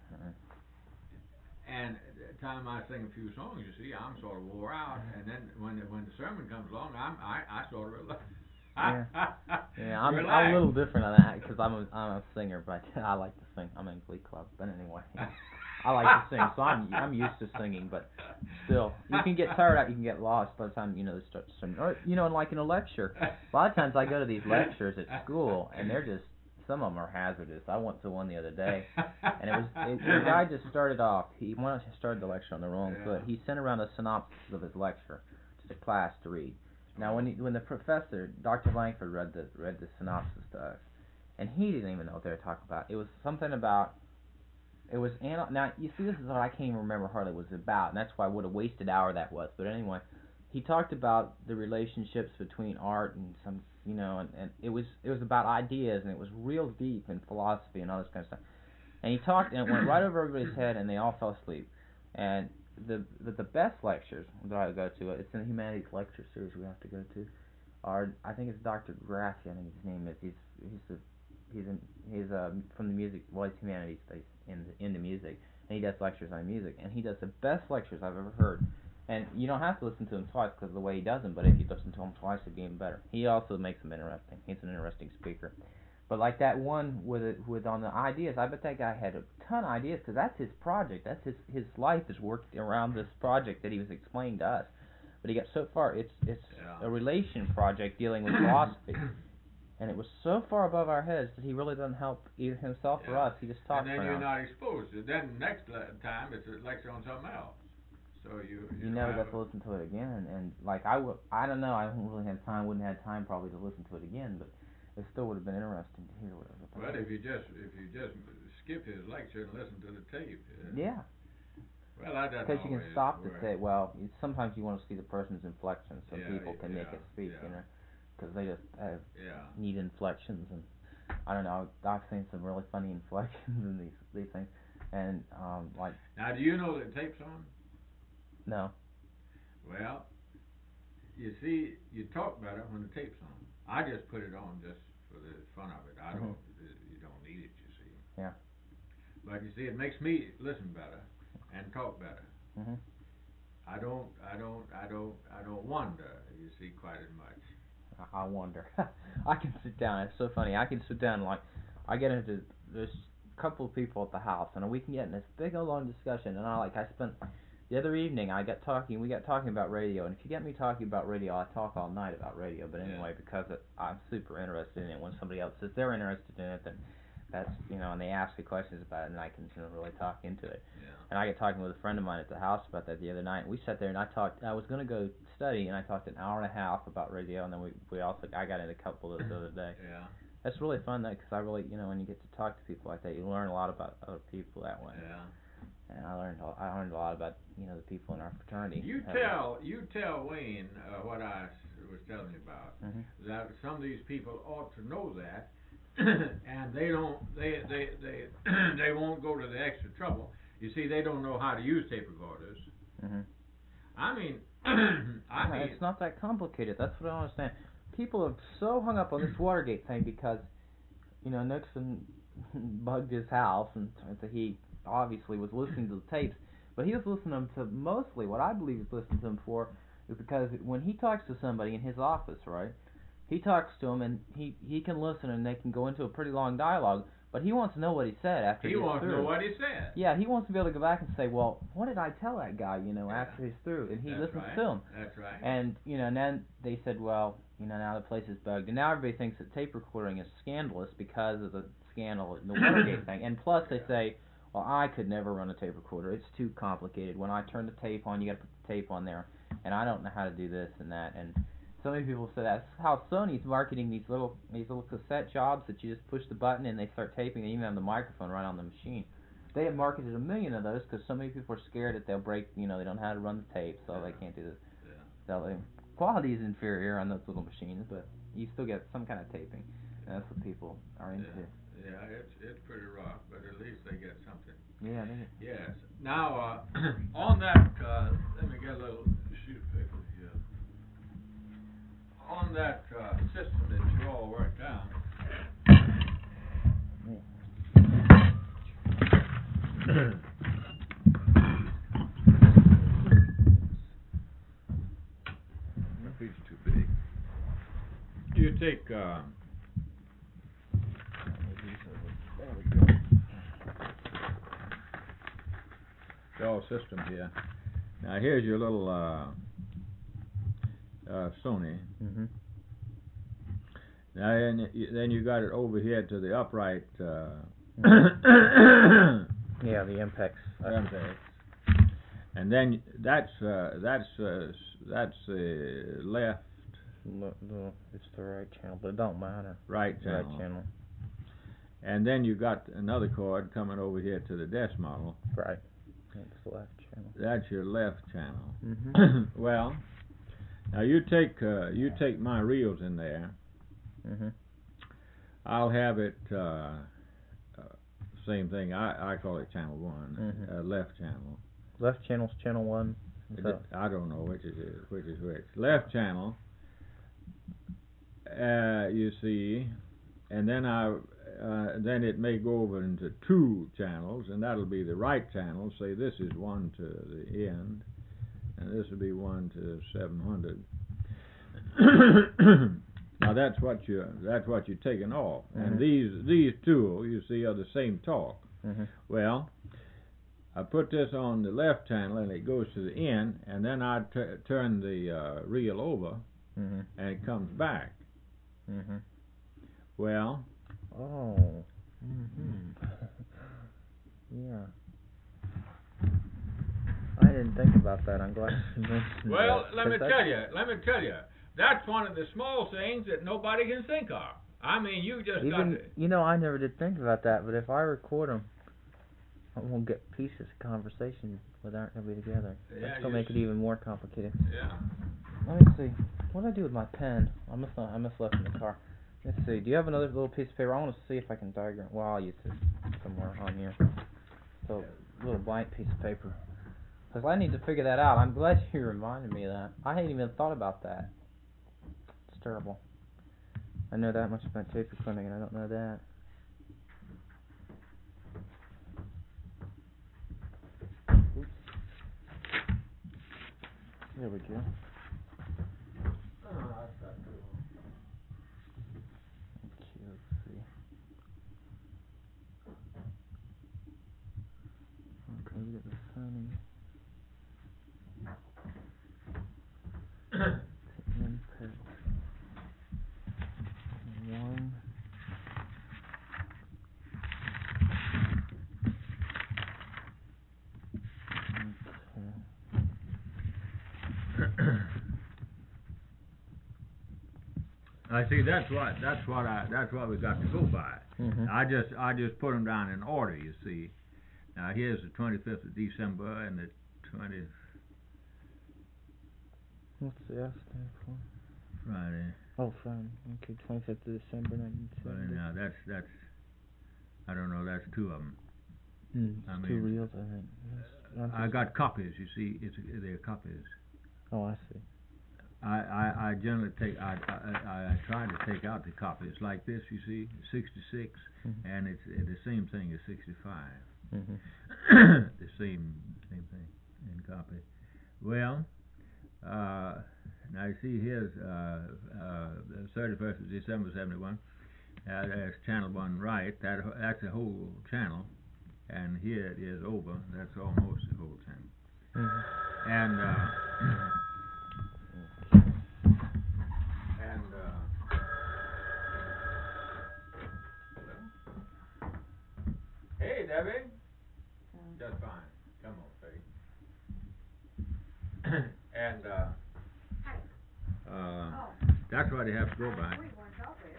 D: And the time I sing a few songs, you see, I'm sort of wore out, and then when the sermon comes along, I sort of
B: Yeah, I'm
D: Relax.
B: a little different on that because I'm a singer, but I like to sing. I'm in Glee Club, but anyway, I like to sing, so I'm used to singing. But still, you can get tired out, you can get lost by the time they start to sing. Or and like in a lecture, a lot of times I go to these lectures at school, and they're just some of them are hazardous. I went to one the other day, and the guy just started off. He started the lecture on the wrong foot. He sent around a synopsis of his lecture to the class to read. Now, when the professor, Dr. Langford, read the synopsis to us, and he didn't even know what they were talking about. It was something about now you see, this is what I can't even remember hardly what it was about, and that's why what a wasted hour that was. But anyway, he talked about the relationships between art and some, and it was about ideas, and it was real deep in philosophy and all this kind of stuff. And he talked, and it went right over everybody's head, and they all fell asleep. And the best lectures that I go to, it's in the humanities lecture series we have to go to, are, I think it's Dr. Grassi, I think his name is. He's from the music, well, he's humanities based into music, and he does lectures on music, and he does the best lectures I've ever heard. And you don't have to listen to him twice because of the way he does them, but if you listen to him twice, it'd be even better. He also makes them interesting. He's an interesting speaker. But like that one with on the ideas, I bet that guy had a ton of ideas because that's his project. That's his life is worked around this project that he was explaining to us. But he got so far, it's a relation project dealing with philosophy, and it was so far above our heads that he really doesn't help either himself or us. He just talks.
D: And then
B: for
D: you're
B: now.
D: not exposed. Then next time it's a lecture on something else. So you
B: never got to listen to it again, and like I don't know, I wouldn't have time probably to listen to it again, but it still would have been interesting to hear what it was about.
D: Well, if you just skip his lecture and listen to the tape.
B: Yeah.
D: Well, that doesn't
B: because you can
D: always
B: stop the
D: work.
B: tape. Well, sometimes you want to see the person's inflection so
D: Yeah,
B: people can make it speak,
D: yeah.
B: because they just
D: Yeah.
B: need inflections, and I don't know. I've seen some really funny inflections in these things, and like.
D: Now, do you know the tape's on?
B: No.
D: Well, you see, you talk about it when the tape's on. I just put it on just for the fun of it. I don't. You don't need it, you see.
B: Yeah.
D: But you see, it makes me listen better and talk better.
B: Mhm.
D: I don't wonder, you see, quite as much.
B: I wonder. I can sit down. It's so funny. I can sit down like I get into this couple of people at the house, and we can get in this big old long discussion. And I spent the other evening. We got talking about radio. And if you get me talking about radio, I talk all night about radio. But anyway, because I'm super interested in it. When somebody else says they're interested in it, then that's and they ask me questions about it, and I can really talk into it.
D: Yeah.
B: And I got talking with a friend of mine at the house about that the other night. We sat there and I talked. I was going to go study, and I talked an hour and a half about radio, and then I got into a couple of those the other day.
D: Yeah.
B: That's really fun, though, because I really, when you get to talk to people like that, you learn a lot about other people that way.
D: Yeah.
B: And I learned a lot about the people in our fraternity.
D: You tell Wayne what I was telling you about.
B: Mhm.
D: That some of these people ought to know that, and they don't. They won't go to the extra trouble. You see, they don't know how to use tape recorders.
B: Mhm.
D: I mean,
B: it's not that complicated. That's what I don't understand. People are so hung up on this Watergate thing because, Nixon bugged his house, and he obviously was listening to the tapes, but he was listening to mostly what I believe he's listening to them for is because when he talks to somebody in his office, right, he talks to them and he can listen and they can go into a pretty long dialogue, but he wants to know what he said after
D: he wants to know what he said.
B: Yeah, he wants to be able to go back and say, well, what did I tell that guy, after he's through, and he listens to him.
D: That's right.
B: And, and then they said, well, now the place is bugged. And now everybody thinks that tape recording is scandalous because of the scandal, the Watergate thing. And plus they say, well, I could never run a tape recorder. It's too complicated. When I turn the tape on, you got to put the tape on there. And I don't know how to do this and that. And so many people say that's how Sony's marketing these little cassette jobs that you just push the button and they start taping. They even have the microphone right on the machine. They have marketed 1 million of those because so many people are scared that they'll break, they don't know how to run the tape, so they can't do this. Yeah. So the quality is inferior on those little machines, but you still get some kind of taping. And that's what people are into.
D: Yeah, it's pretty rough, but at least they get something.
B: Yeah.
D: Yes. Now, on that, let me get a little sheet of paper here. On that system that you all worked out. My feet's too big. You
A: take
B: There we go.
A: DAW system here. Now here's your little Sony.
B: Mhm.
A: Now then you got it over here to the upright.
B: Yeah, the Impex.
A: Impex. And then that's the left
B: It's the right channel, but it don't matter.
A: right
B: The right
A: channel.
B: channel.
A: And then you got another cord coming over here to the desk model.
B: Right. It's the left channel.
A: That's your left channel.
B: Mhm.
A: Well, now you take my reels in there.
B: Mhm.
A: I'll have it same thing. I call it channel 1,
B: Mhm.
A: left channel.
B: Left channel's channel 1. So,
A: I don't know which is which. Left channel. You see, and then then it may go over into 2 channels, and that'll be the right channel. Say this is 1 to the end, and this will be 1 to 700. Now that's what you're taking off, and these two you see are the same talk.
B: Mhm.
A: Well, I put this on the left channel, and it goes to the end, and then I turn the reel over,
B: Mhm.
A: and it comes back.
B: Mhm.
A: Well.
B: Oh. Mhm. Yeah. I didn't think about that. I'm glad you mentioned
A: Well,
B: that.
A: let me
B: 'cause
A: tell you, that's one of the small things that nobody can think of. I mean, you just got
B: Even,
A: to.
B: I never did think about that, but if I record them, I won't get pieces of conversation that aren't going to be together.
A: Yeah,
B: That's going to make it even more complicated.
A: Yeah.
B: Let me see. What did I do with my pen? I must left it in the car. Let's see. Do you have another little piece of paper? I want to see if I can diagram. Well, I'll use it somewhere on here. So, little blank piece of paper. Because I need to figure that out. I'm glad you reminded me of that. I hadn't even thought about that. It's terrible. I know that much about tape recording, and I don't know that. Oops. There we go. Okay, let's see. Okay, we got the Sony. Input. 1.
A: I see. That's what we got to go by.
B: Mhm.
A: I just put them down in order. You see. Now here's the 25th of December and the 20th
B: What's the S stand for?
A: Friday.
B: Oh, Friday. Okay, 25th of December, 1970.
A: Now that's I don't know. That's 2 of them.
B: It's
A: I
B: 2
A: mean,
B: reels, I think.
A: I got copies. You see, they're copies.
B: Oh, I see.
A: I generally take I try to take out the copies like this. You see, 66, and it's the same thing as 65.
B: Mhm.
A: The same thing in copy. Well, now you see here's 31st of December 71. There's channel 1 right. That's a whole channel, and here it is over. That's almost the whole channel.
B: Mhm.
A: And hey, Debbie. Just fine. Come on, Faye. And that's what you have to go by.
C: We weren't up with.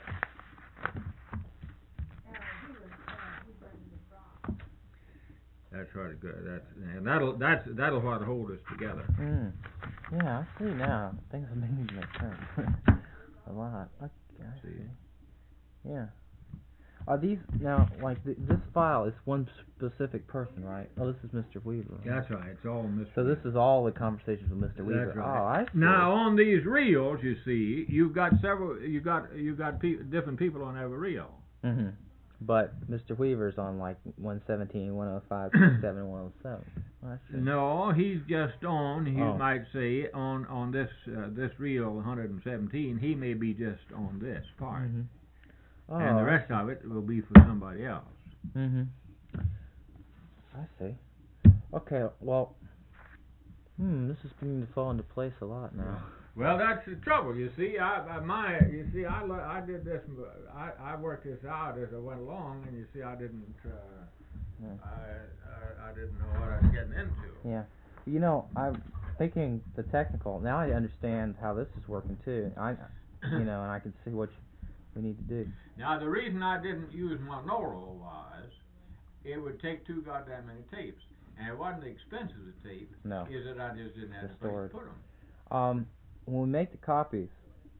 C: He was bringing the Brock.
A: That's what it good. That'll what hold us together.
B: Yeah, I see now. Things are beginning to make sense. A lot. Okay, I see. Yeah. Are these now like this file is one specific person, right? Oh, this is Mr. Weaver. Right?
A: That's right. It's all Mr.
B: So this is all the conversations with Mr. Weaver.
A: That's right.
B: Oh, I see.
A: Now on these reels, you see, you've got several. You got different people on every reel.
B: Mhm. But Mr. Weaver's on like 117, 105, 67, and 107. I see.
A: No, he's just on. You
B: Oh.
A: might say on this reel 117. He may be just on this part,
B: Mhm. Oh,
A: and the
B: I
A: rest
B: see.
A: of it will be for somebody else.
B: Mhm. I see. Okay. Well. This is beginning to fall into place a lot now.
A: Well, that's the trouble. You see, I did this. I worked this out as I went along, and you see, I didn't.
B: Yeah.
A: I didn't know what I was getting into.
B: Yeah. You know, I'm thinking the technical. Now I understand how this is working too. And I can see what we need to do.
A: Now, the reason I didn't use monaural was it would take too goddamn many tapes, and it wasn't the expense of the tape.
B: No.
A: Is that I just didn't have
B: The
A: the place
B: storage.
A: to put them.
B: When we make the copies,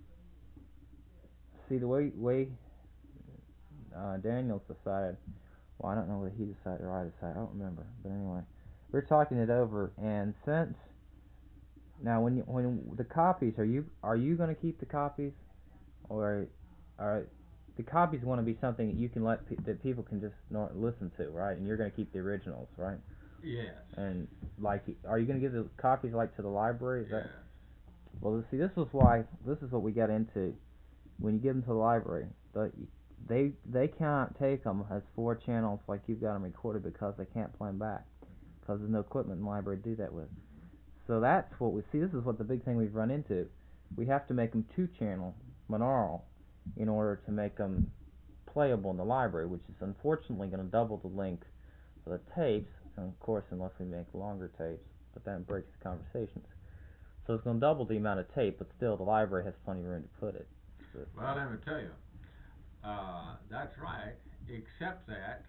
B: see the way Daniels decided. Well, I don't know whether he decided or I decided. I don't remember. But anyway, we're talking it over, and since now when the copies, are you going to keep the copies, or are the copies want to be something that you can that people can just not listen to, right? And you're going to keep the originals, right?
A: Yes.
B: And like, are you going to give the copies like to the library? Is
A: Yes.
B: that? Well, see, this is what we got into. When you give them to the library, they cannot take them as 4 channels like you've got them recorded because they can't play them back because there's no equipment in the library to do that with. So that's what we see. This is what the big thing we've run into. We have to make them 2-channel monaural in order to make them playable in the library, which is unfortunately going to double the length of the tapes, and of course, unless we make longer tapes, but that breaks the conversations. So it's going to double the amount of tape, but still the library has plenty of room to put it.
A: Well, let me tell you, that's right. Except that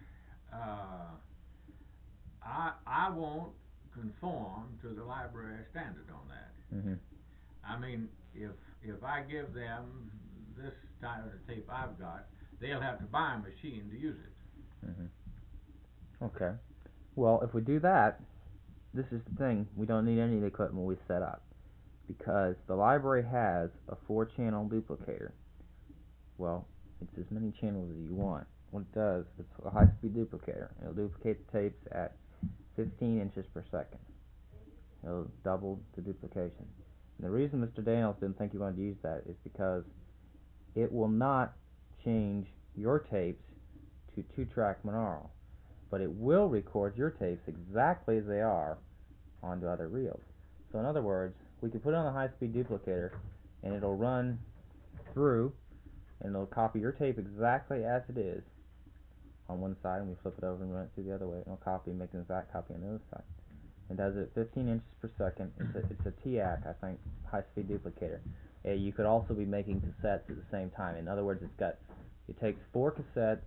A: I won't conform to the library standard on that.
B: Mm-hmm.
A: I mean, if I give them this type of tape I've got, they'll have to buy a machine to use it.
B: Mm-hmm. Okay. Well, if we do that, this is the thing. We don't need any of the equipment we set up because the library has a 4-channel duplicator. Well, it's as many channels as you want. What it does, it's a high-speed duplicator. It'll duplicate the tapes at 15 inches per second. It'll double the duplication. And the reason Mr. Daniels didn't think you wanted to use that is because it will not change your tapes to 2-track monaural, but it will record your tapes exactly as they are onto other reels. So in other words, we could put it on a high-speed duplicator, and it'll run through, and it'll copy your tape exactly as it is on one side, and we flip it over and run it through the other way, and it'll copy and make an exact copy on the other side. It does it at 15 inches per second. It's a TIAC, I think, high-speed duplicator. You could also be making cassettes at the same time. In other words, it takes 4 cassettes,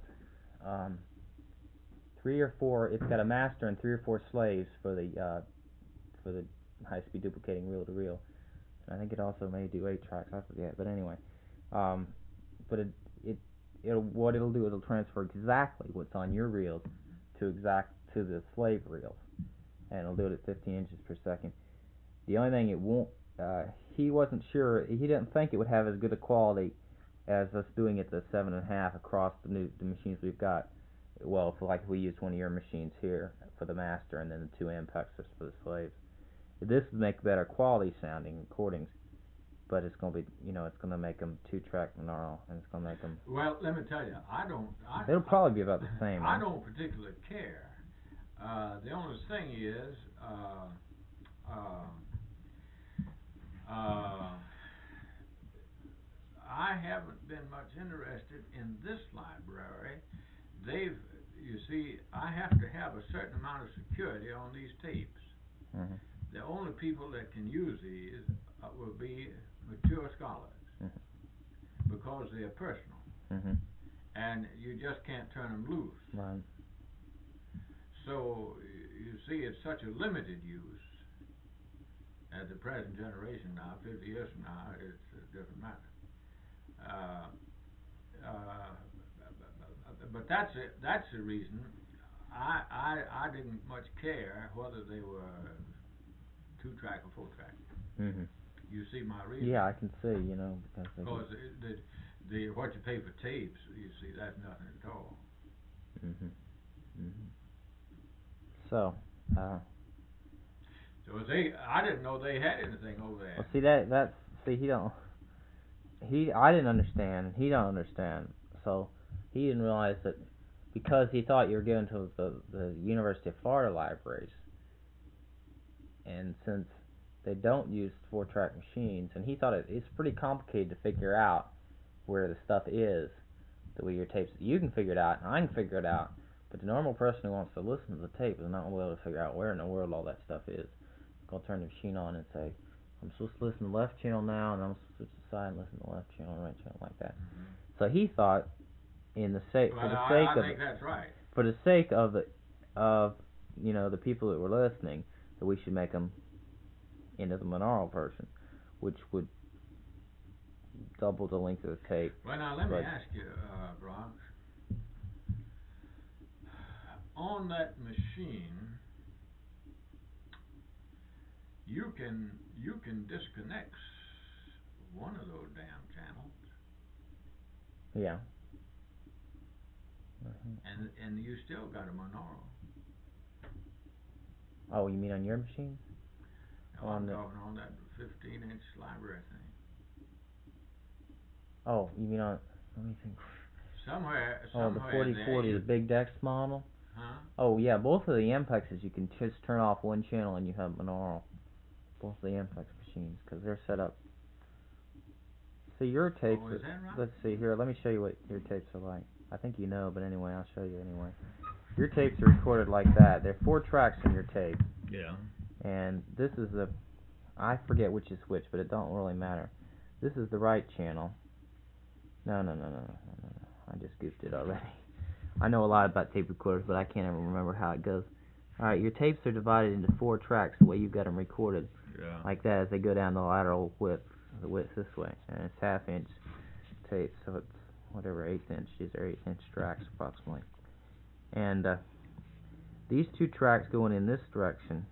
B: 3 or 4. It's got a master and 3 or 4 slaves for the high-speed duplicating reel to reel. And I think it also may do 8 tracks. I forget, but anyway, but what it'll do, it'll transfer exactly what's on your reels to the slave reels, and it'll do it at 15 inches per second. The only thing it won't, he wasn't sure. He didn't think it would have as good a quality as us doing it the 7.5 across the machines we've got. Well, if we used one of your machines here for the master, and then the 2 amplexers for the slaves. This would make better quality sounding recordings, but it's going to be, it's going to make them 2-track monaural, and it's going to make them.
A: Well, let me tell you,
B: It'll probably be about the same.
A: I don't particularly care. The only thing is, I haven't been much interested in this library. You see, I have to have a certain amount of security on these tapes.
B: Mm-hmm.
A: The only people that can use these will be mature scholars, mm-hmm. because they are personal, mm-hmm. and you just can't turn them loose.
B: Right.
A: So you see, it's such a limited use at the present generation now. 50 years from now, it's a different matter. But that's it. That's the reason I didn't much care whether they were 2-track or 4-track.
B: Mm-hmm.
A: You see my reason?
B: Yeah, I can see.
A: Because the what you pay for tapes, you see, that's nothing at all.
B: Mm-hmm. Mm-hmm. So,
D: So I didn't know they had anything over there.
B: Well, I didn't understand, and he don't understand. So he didn't realize that because he thought you were going to the University of Florida libraries, and since they don't use 4-track machines, and he thought it's pretty complicated to figure out where the stuff is, the way your tapes. You can figure it out, and I can figure it out, but the normal person who wants to listen to the tape is not able to figure out where in the world all that stuff is. I'll turn the machine on and say, I'm supposed to listen to the left channel now, and I'm supposed to switch the side and listen to the left channel and right channel like that.
D: Mm-hmm.
B: So he thought,
D: I think that's right.
B: For the sake of the people that were listening, that we should make them into the monaural version, which would double the length of the tape.
D: Well, now let me ask you, Bronx. On that machine, you can disconnect one of those damn channels.
B: Yeah.
D: And you still got a monaural.
B: Oh, you mean on your machine?
D: No, I'm talking on that 15-inch library thing.
B: Oh, you mean on? Let me think.
D: Somewhere.
B: Oh, the 4040, the big Dex model.
D: Huh?
B: Oh yeah, both of the Amplexes you can just turn off one channel and you have monaural. Both of the Amplex machines, because they're set up. See your tapes.
D: Oh, is that right?
B: Let's see here. Let me show you what your tapes are like. I think you know, but anyway, I'll show you anyway. Your tapes are recorded like that. There are 4 tracks in your tape.
D: Yeah.
B: And this is I forget which is which, but it don't really matter. This is the right channel. No. I just goofed it already. I know a lot about tape recorders, but I can't ever remember how it goes. Alright, your tapes are divided into 4 tracks the way you've got them recorded.
D: Yeah.
B: Like that as they go down the lateral width. The width this way. And it's half-inch tape, so it's whatever, 1/8 inch. These are 8-inch tracks approximately. And these 2 tracks going in this direction,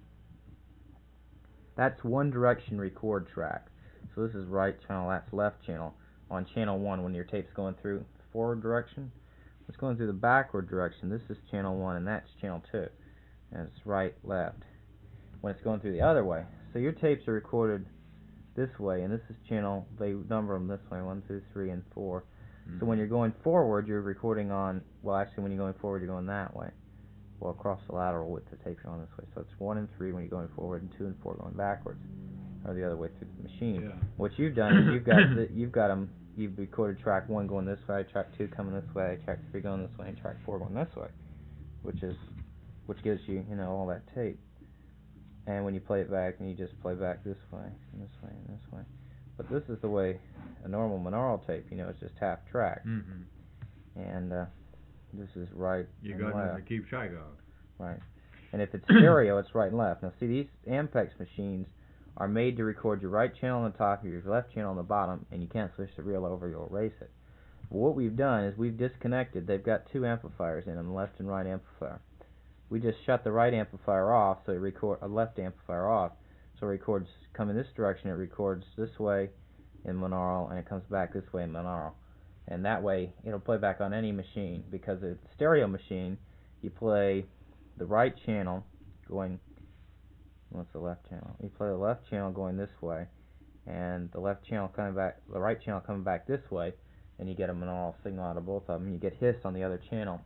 B: that's one direction record track. So this is right channel, that's left channel. On channel 1, when your tape's going through forward direction, it's going through the backward direction. This is channel 1 and that's channel 2. And it's right, left. When it's going through the other way. So your tapes are recorded this way, and this is channel, they number them this way, 1, 2, 3, and 4. So when you're going forward, you're recording on, well actually when you're going forward, you're going that way. Well, across the lateral width, the tape's going this way. So it's 1 and 3 when you're going forward, and 2 and 4 going backwards, or the other way through the machine.
D: Yeah.
B: What you've done is you've recorded track 1 going this way, track 2 coming this way, track 3 going this way, and track 4 going this way, which gives you, all that tape. And when you play it back, and you just play back this way, and this way, and this way. But this is the way a normal monaural tape, it's just half track.
D: Mm-hmm.
B: And this is right
D: You
B: and
D: got
B: left.
D: nothing to keep track of.
B: Right. And if it's stereo, it's right and left. Now see, these Ampex machines are made to record your right channel on the top, your left channel on the bottom, and you can't switch the reel over, you'll erase it. But what we've done is we've disconnected, they've got 2 amplifiers in them, left and right amplifier. We just shut the right amplifier off, so it left amplifier off, so it records, come in this direction, it records this way in monaural, and it comes back this way in monaural. And that way, it'll play back on any machine, because it's a stereo machine, you play the right channel going, what's the left channel? You play the left channel going this way, and the left channel coming back, the right channel coming back this way, and you get a monaural signal out of both of them, and you get hiss on the other channel.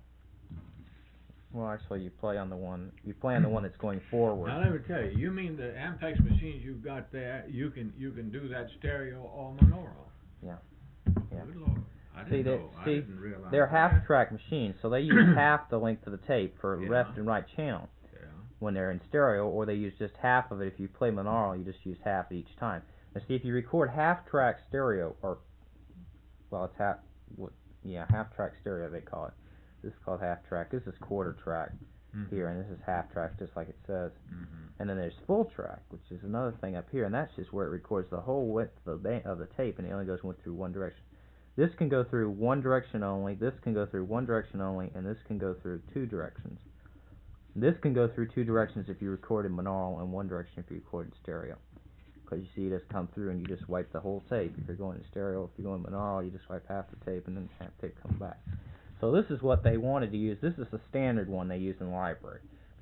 B: Well, actually, you play on the one that's going forward.
D: Now let me tell you, you mean the Ampex machines you've got there, you can do that stereo or monaural?
B: Yeah.
D: Good Lord. I didn't realize
B: they're
D: that.
B: half-track machines, so they use half the length of the tape for
D: Yeah.
B: left and right channel when they're in stereo, or they use just half of it. If you play monaural, you just use half each time. Now see, if you record half-track stereo, it's half-track stereo they call it. This is called half-track. This is quarter-track here, and this is half-track, just like it says.
D: Mm-hmm.
B: And then there's full-track, which is another thing up here, and that's just where it records the whole width of the tape, and it only goes through one direction. This can go through one direction only, this can go through one direction only, and this can go through 2 directions. This can go through 2 directions if you record in monaural, and 1 direction if you record in stereo. Because you see it just come through and you just wipe the whole tape. If you're going in stereo, if you're going monaural, you just wipe half the tape and then half the tape comes back. So this is what they wanted to use. This is the standard one they use in the library.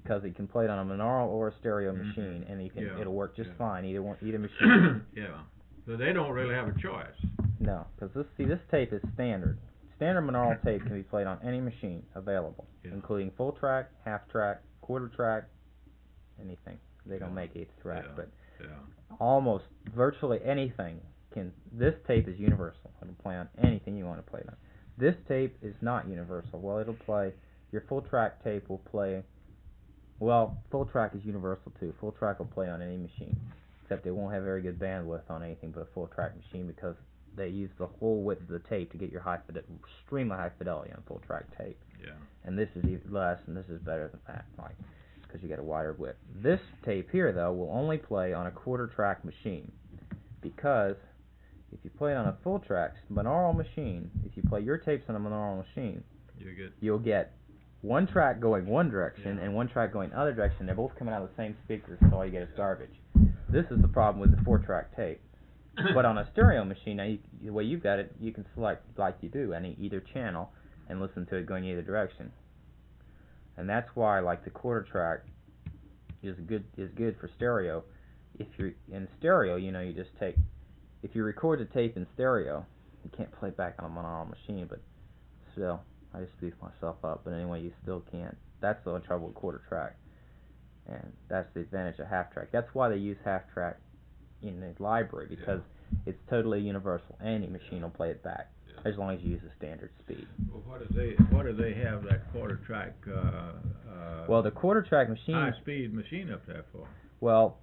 B: because you can play it on a monaural or a stereo
D: Mhm.
B: machine, and you can
D: Yeah,
B: it'll work just
D: yeah.
B: fine either machine.
D: Yeah. So they don't really have a choice.
B: No, because this tape is standard. Standard monaural tape can be played on any machine available,
D: Yeah.
B: including full track, half track, quarter track, anything. They don't
D: Yeah.
B: make eighth track,
D: Yeah.
B: but
D: Yeah.
B: almost virtually anything can. This tape is universal. It'll play on anything you want to play it on. This tape is not universal. Well, it'll play. Your full track tape will play. Well, full track is universal too. Full track will play on any machine, except it won't have very good bandwidth on anything but a full track machine because they use the whole width of the tape to get your extremely high fidelity on full track tape.
D: Yeah.
B: And this is even less, and this is better than that, like, because you get a wider width. This tape here, though, will only play on a quarter track machine, because if you play it on a full track monaural machine, if you play your tapes on a monaural machine, you'll get one track going one direction and one track going other direction. They're both coming out of the same speaker, so all you get is garbage. This is the problem with the 4-track tape. But on a stereo machine, now the way you've got it, you can select, like you do, either channel and listen to it going either direction. And that's why, like, the quarter track is good for stereo. If you're in stereo, you just take. If you record the tape in stereo, you can't play back on a monaural machine. But still, I just beefed myself up. But anyway, you still can't. That's the trouble with quarter track, and that's the advantage of half track. That's why they use half track in the library, because it's totally universal. Any machine will play it back as long as you use the standard speed.
D: Well, what do they have that quarter track?
B: Well, the quarter track machine.
D: High speed machine up there for?
B: Well,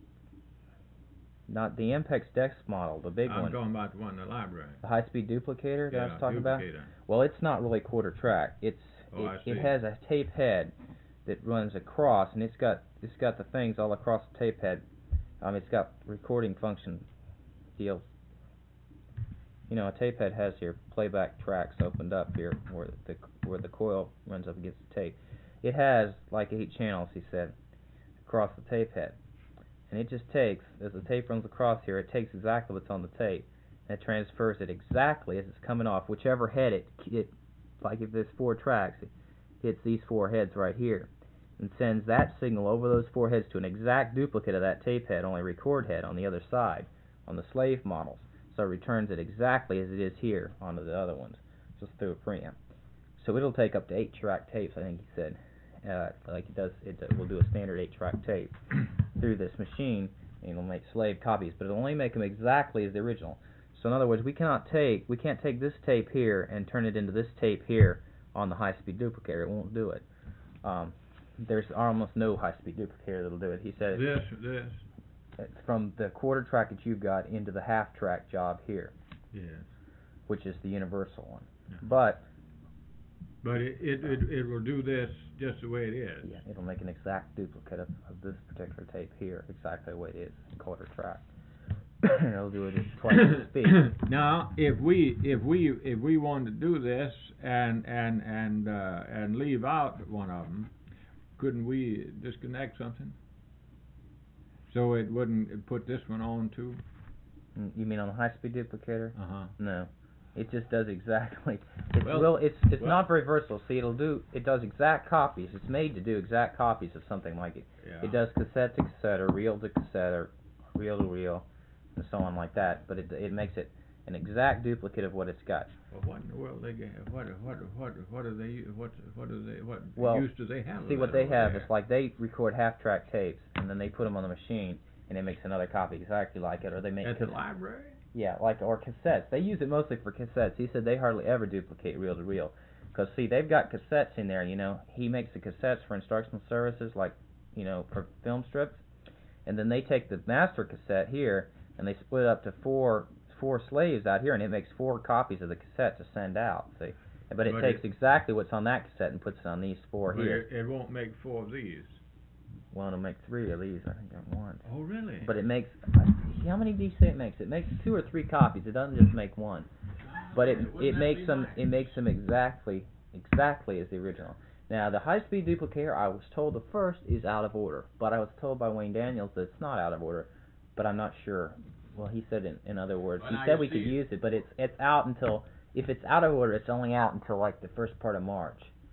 B: not the Ampex Dex model, the big one.
D: I'm talking about the one in the library.
B: The high speed duplicator that I was talking about.
D: Duplicator.
B: Well, it's not really quarter track. It has a tape head that runs across, and it's got the things all across the tape head. It's got recording function deals. A tape head has your playback tracks opened up here where the coil runs up against the tape. It has like 8 channels, he said, across the tape head. And it just takes, as the tape runs across here, it takes exactly what's on the tape, and it transfers it exactly as it's coming off, whichever head it like if there's 4 tracks, it hits these 4 heads right here, and sends that signal over those 4 heads to an exact duplicate of that tape head, only record head on the other side, on the slave models. So it returns it exactly as it is here onto the other ones, just through a preamp. So it'll take up to 8-track tapes, I think he said. Like it does, it will do a standard 8-track tape through this machine, and it'll make slave copies, but it'll only make them exactly as the original. So in other words, we can't take this tape here and turn it into this tape here on the high-speed duplicator. It won't do it. There's almost no high-speed duplicator that'll do it. He said
D: This.
B: From the quarter track that you've got into the half-track job here.
D: Yes.
B: Which is the universal one.
D: Yeah.
B: But
D: it will do this just the way it is.
B: Yeah, it'll make an exact duplicate of this particular tape here, exactly the way it is in quarter track. It'll do it at twice the speed.
D: Now, if we wanted to do this and leave out one of them, couldn't we disconnect something so it wouldn't put this one on too?
B: You mean on the high-speed duplicator? No, it just does exactly. It's not very versatile. See, it does exact copies. It's made to do exact copies of something like it.
D: Yeah.
B: It does cassette to cassette or reel to cassette or reel to reel, and so on like that. But it makes it an exact duplicate of what it's got.
D: Well, what in the world what use do they have?
B: See, what they have is like they record half-track tapes and then they put them on the machine and it makes another copy exactly like it, or they make
D: at the library.
B: Yeah, or cassettes. They use it mostly for cassettes. He said they hardly ever duplicate reel to reel, because see, they've got cassettes in there. He makes the cassettes for instructional services, like for film strips, and then they take the master cassette here and they split it up to four slaves out here, and it makes 4 copies of the cassette to send out. See, but it takes exactly what's on that cassette and puts it on these 4 here.
D: It won't make 4 of these.
B: Well, it'll make 3 of these, I think, at once.
D: Oh, really?
B: But it makes, how many do you say it makes? It makes 2 or 3 copies. It doesn't just make 1. But it makes them exactly as the original. Now, the high-speed duplicator, I was told the first is out of order, but I was told by Wayne Daniels that it's not out of order, but I'm not sure. Well, he said in other words, he said we could use it, but it's out until, if it's out of order, it's only out until like the first part of March.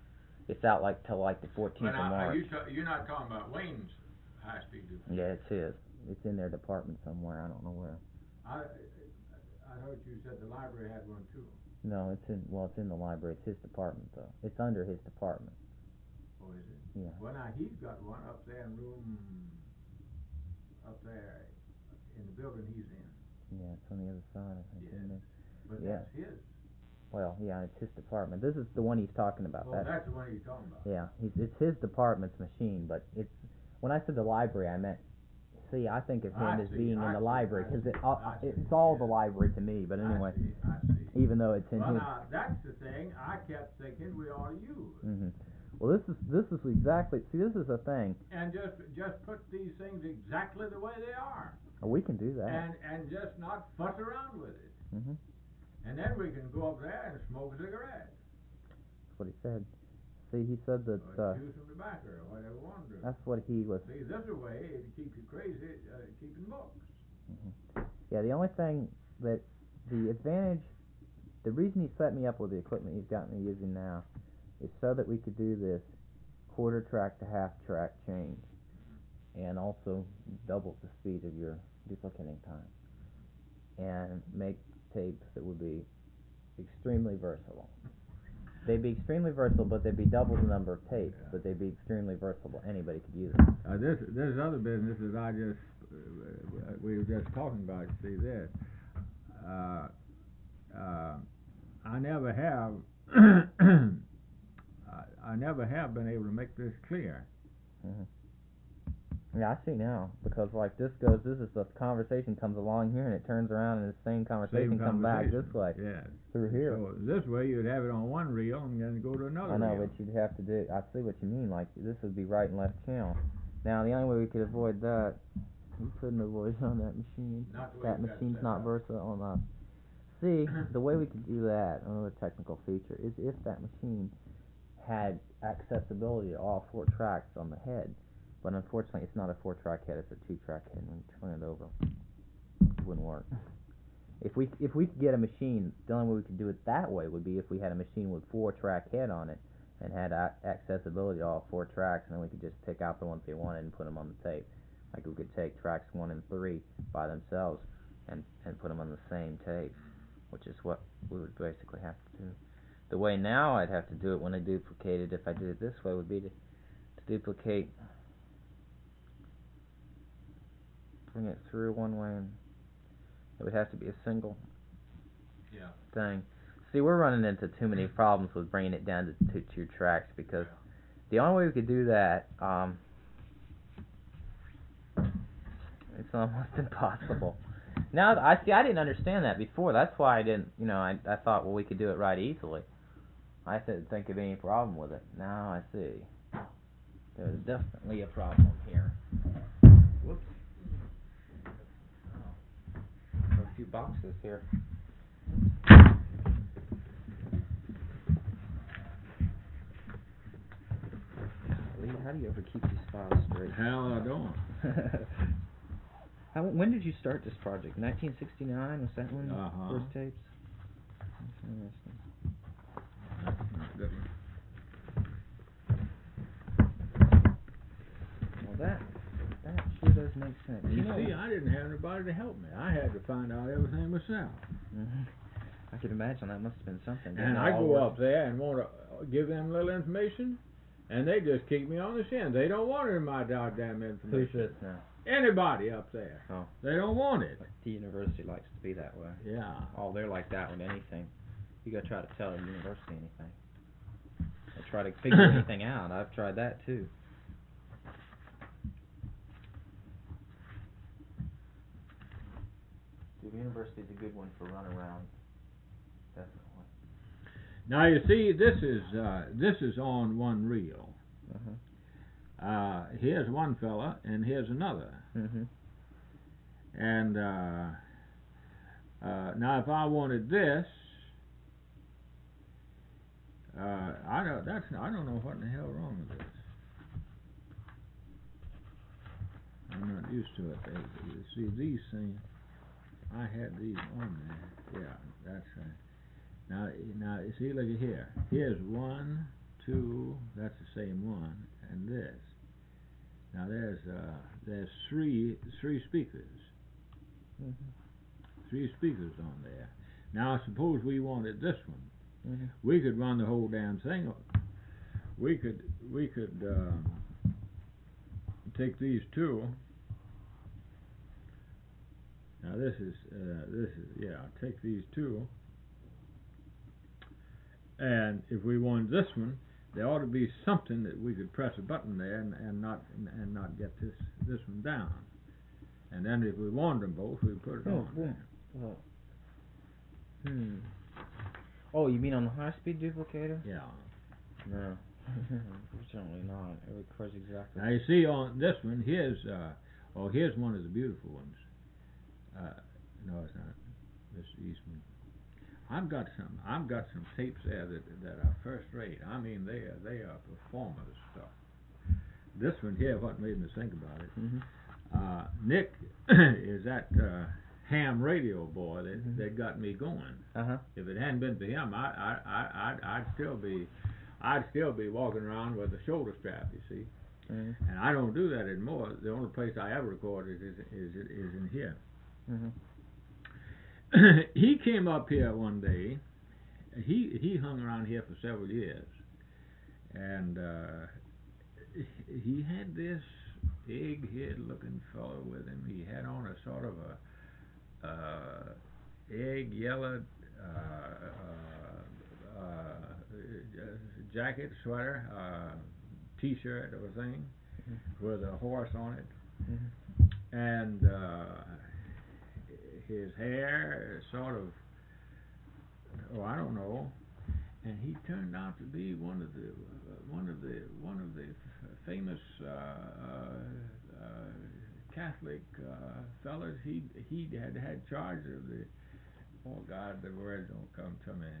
B: It's out like till like the 14th
D: But
B: of
D: now,
B: March.
D: you're not talking about Wayne's high-speed duplicator.
B: Yeah, it's his. It's in their department somewhere. I don't know where.
D: I heard you said the library had one too.
B: No, it's in the library. It's his department though. It's under his department.
D: Oh, is it?
B: Yeah.
D: Well, now he's got one up there in room, up there in the building he's in.
B: Yeah, it's on the other side, I think,
D: Yeah.
B: isn't it?
D: But
B: Yeah.
D: that's his.
B: Well, yeah, it's his department. This is the one he's talking about.
D: Oh, that's the one he's talking about.
B: Yeah, it's his department's machine, but it's when I said the library, I meant. See, I think of him as being in the library because it's all the library to me. But anyway,
D: I see.
B: even though it's in
D: Well,
B: his.
D: now, that's the thing I kept thinking we ought to use.
B: Mm-hmm. Well, this is exactly. See, this is a thing.
D: And just put these things exactly the way they are.
B: Oh, we can do that.
D: And just not fuss around with it.
B: Mm-hmm.
D: And then we can go up there and smoke a cigarette.
B: That's what he said. See, he said that.
D: Or chew some tobacco or whatever you want to do.
B: That's what he was.
D: See, this is a way to keep you crazy, keeping books.
B: Mm-hmm. Yeah, the only thing that the advantage, the reason he set me up with the equipment he's got me using now, is so that we could do this quarter track to half track change, and also doubles the speed of your duplicating time, and make tapes that would be extremely versatile. They'd be extremely versatile, but they'd be double the number of tapes, but they'd be extremely versatile. Anybody could use them.
A: This other business that I just we were just talking about. See this. I never have. I never have been able to make this clear.
B: Mm-hmm. Yeah, I see now, because like this is the conversation comes along here and it turns around and the same conversation comes back this way.
A: Yes.
B: Through here.
A: So this way you'd have it on one reel and then go to another
B: I know,
A: reel.
B: but you'd have to do, I see what you mean, like this would be right and left channel. Now the only way we could avoid that, we couldn't avoid on that machine. That machine's not versatile enough. See, the way we could do that, another technical feature, is if that machine had accessibility to all 4 tracks on the head. But unfortunately, it's not a 4-track head; it's a 2-track head. When you turn it over, it wouldn't work. If we could get a machine, the only way we could do it that way would be if we had a machine with 4-track head on it and had accessibility to all 4 tracks, and then we could just pick out the ones we wanted and put them on the tape. Like we could take tracks 1 and 3 by themselves and put them on the same tape, which is what we would basically have to do. The way now I'd have to do it when I duplicated, if I did it this way, would be to duplicate. Bring it through one way, and it would have to be a single thing. See, we're running into too many problems with bringing it down to 2 tracks, because the only way we could do that, it's almost impossible. Now, I didn't understand that before. That's why I didn't, I thought, well, we could do it right easily. I didn't think of any problem with it. Now I see. There's definitely a problem here. Whoops. A few boxes here. Lee, how do you ever keep these files straight?
A: Hell, I don't.
B: When did you start this project? 1969? Was that when first tapes? That's interesting. Well, that sure does make sense.
A: You see, I didn't have anybody to help me. I had to find out everything myself.
B: Mm-hmm. I could imagine that must have been something.
A: And I go up there and want to give them a little information, and they just kick me on the shin. They don't want any of my goddamn information.
B: Who's this now?
A: Anybody up there.
B: Oh.
A: They don't want it.
B: The university likes to be that way.
A: Yeah.
B: Oh, they're like that with anything. You gotta try to tell the university anything. They try to figure anything out. I've tried that too. The university's a good one for runaround. Definitely.
A: Now you see, this is on one reel. Here's one fella, and here's another. And now, if I wanted this, I don't know what in the hell wrong with this. I'm not used to it. You see these things. I had these on there. Yeah, that's right. Now, you see, look at here. Here's 1, two. That's the same one, and this. Now there's three speakers.
B: Mm-hmm.
A: 3 speakers on there. Now suppose we wanted this one.
B: Mm-hmm.
A: We could run the whole damn thing. We could take these two. Now this is take these two. And if we wanted this one, there ought to be something that we could press a button there and not get this one down. And then if we wanted them both, we'd put it on there.
B: Oh, you mean on the high-speed duplicator?
A: Yeah.
B: No, unfortunately not. It records exactly.
A: Now you see on this one, here's one of the beautiful ones. No, it's not. Mr. Eastman. I've got some tapes there that are first rate. I mean, they are performers stuff. This one here, what made me think about it.
B: Mm-hmm.
A: Nick is that ham radio boy that got me going.
B: Uh-huh.
A: If it hadn't been for him, I'd still be walking around with a shoulder strap. You see,
B: Mm-hmm.
A: and I don't do that anymore. The only place I ever record is in here.
B: Mm-hmm.
A: He came up here one day. He hung around here for several years, and he had this egg-head-looking fellow with him. He had on a sort of a egg-yellow jacket, sweater, T-shirt or thing, with a horse on it, and his hair sort of, I don't know, and he turned out to be one of the famous Catholic fellas. He had charge of the, oh God, the words don't come to me.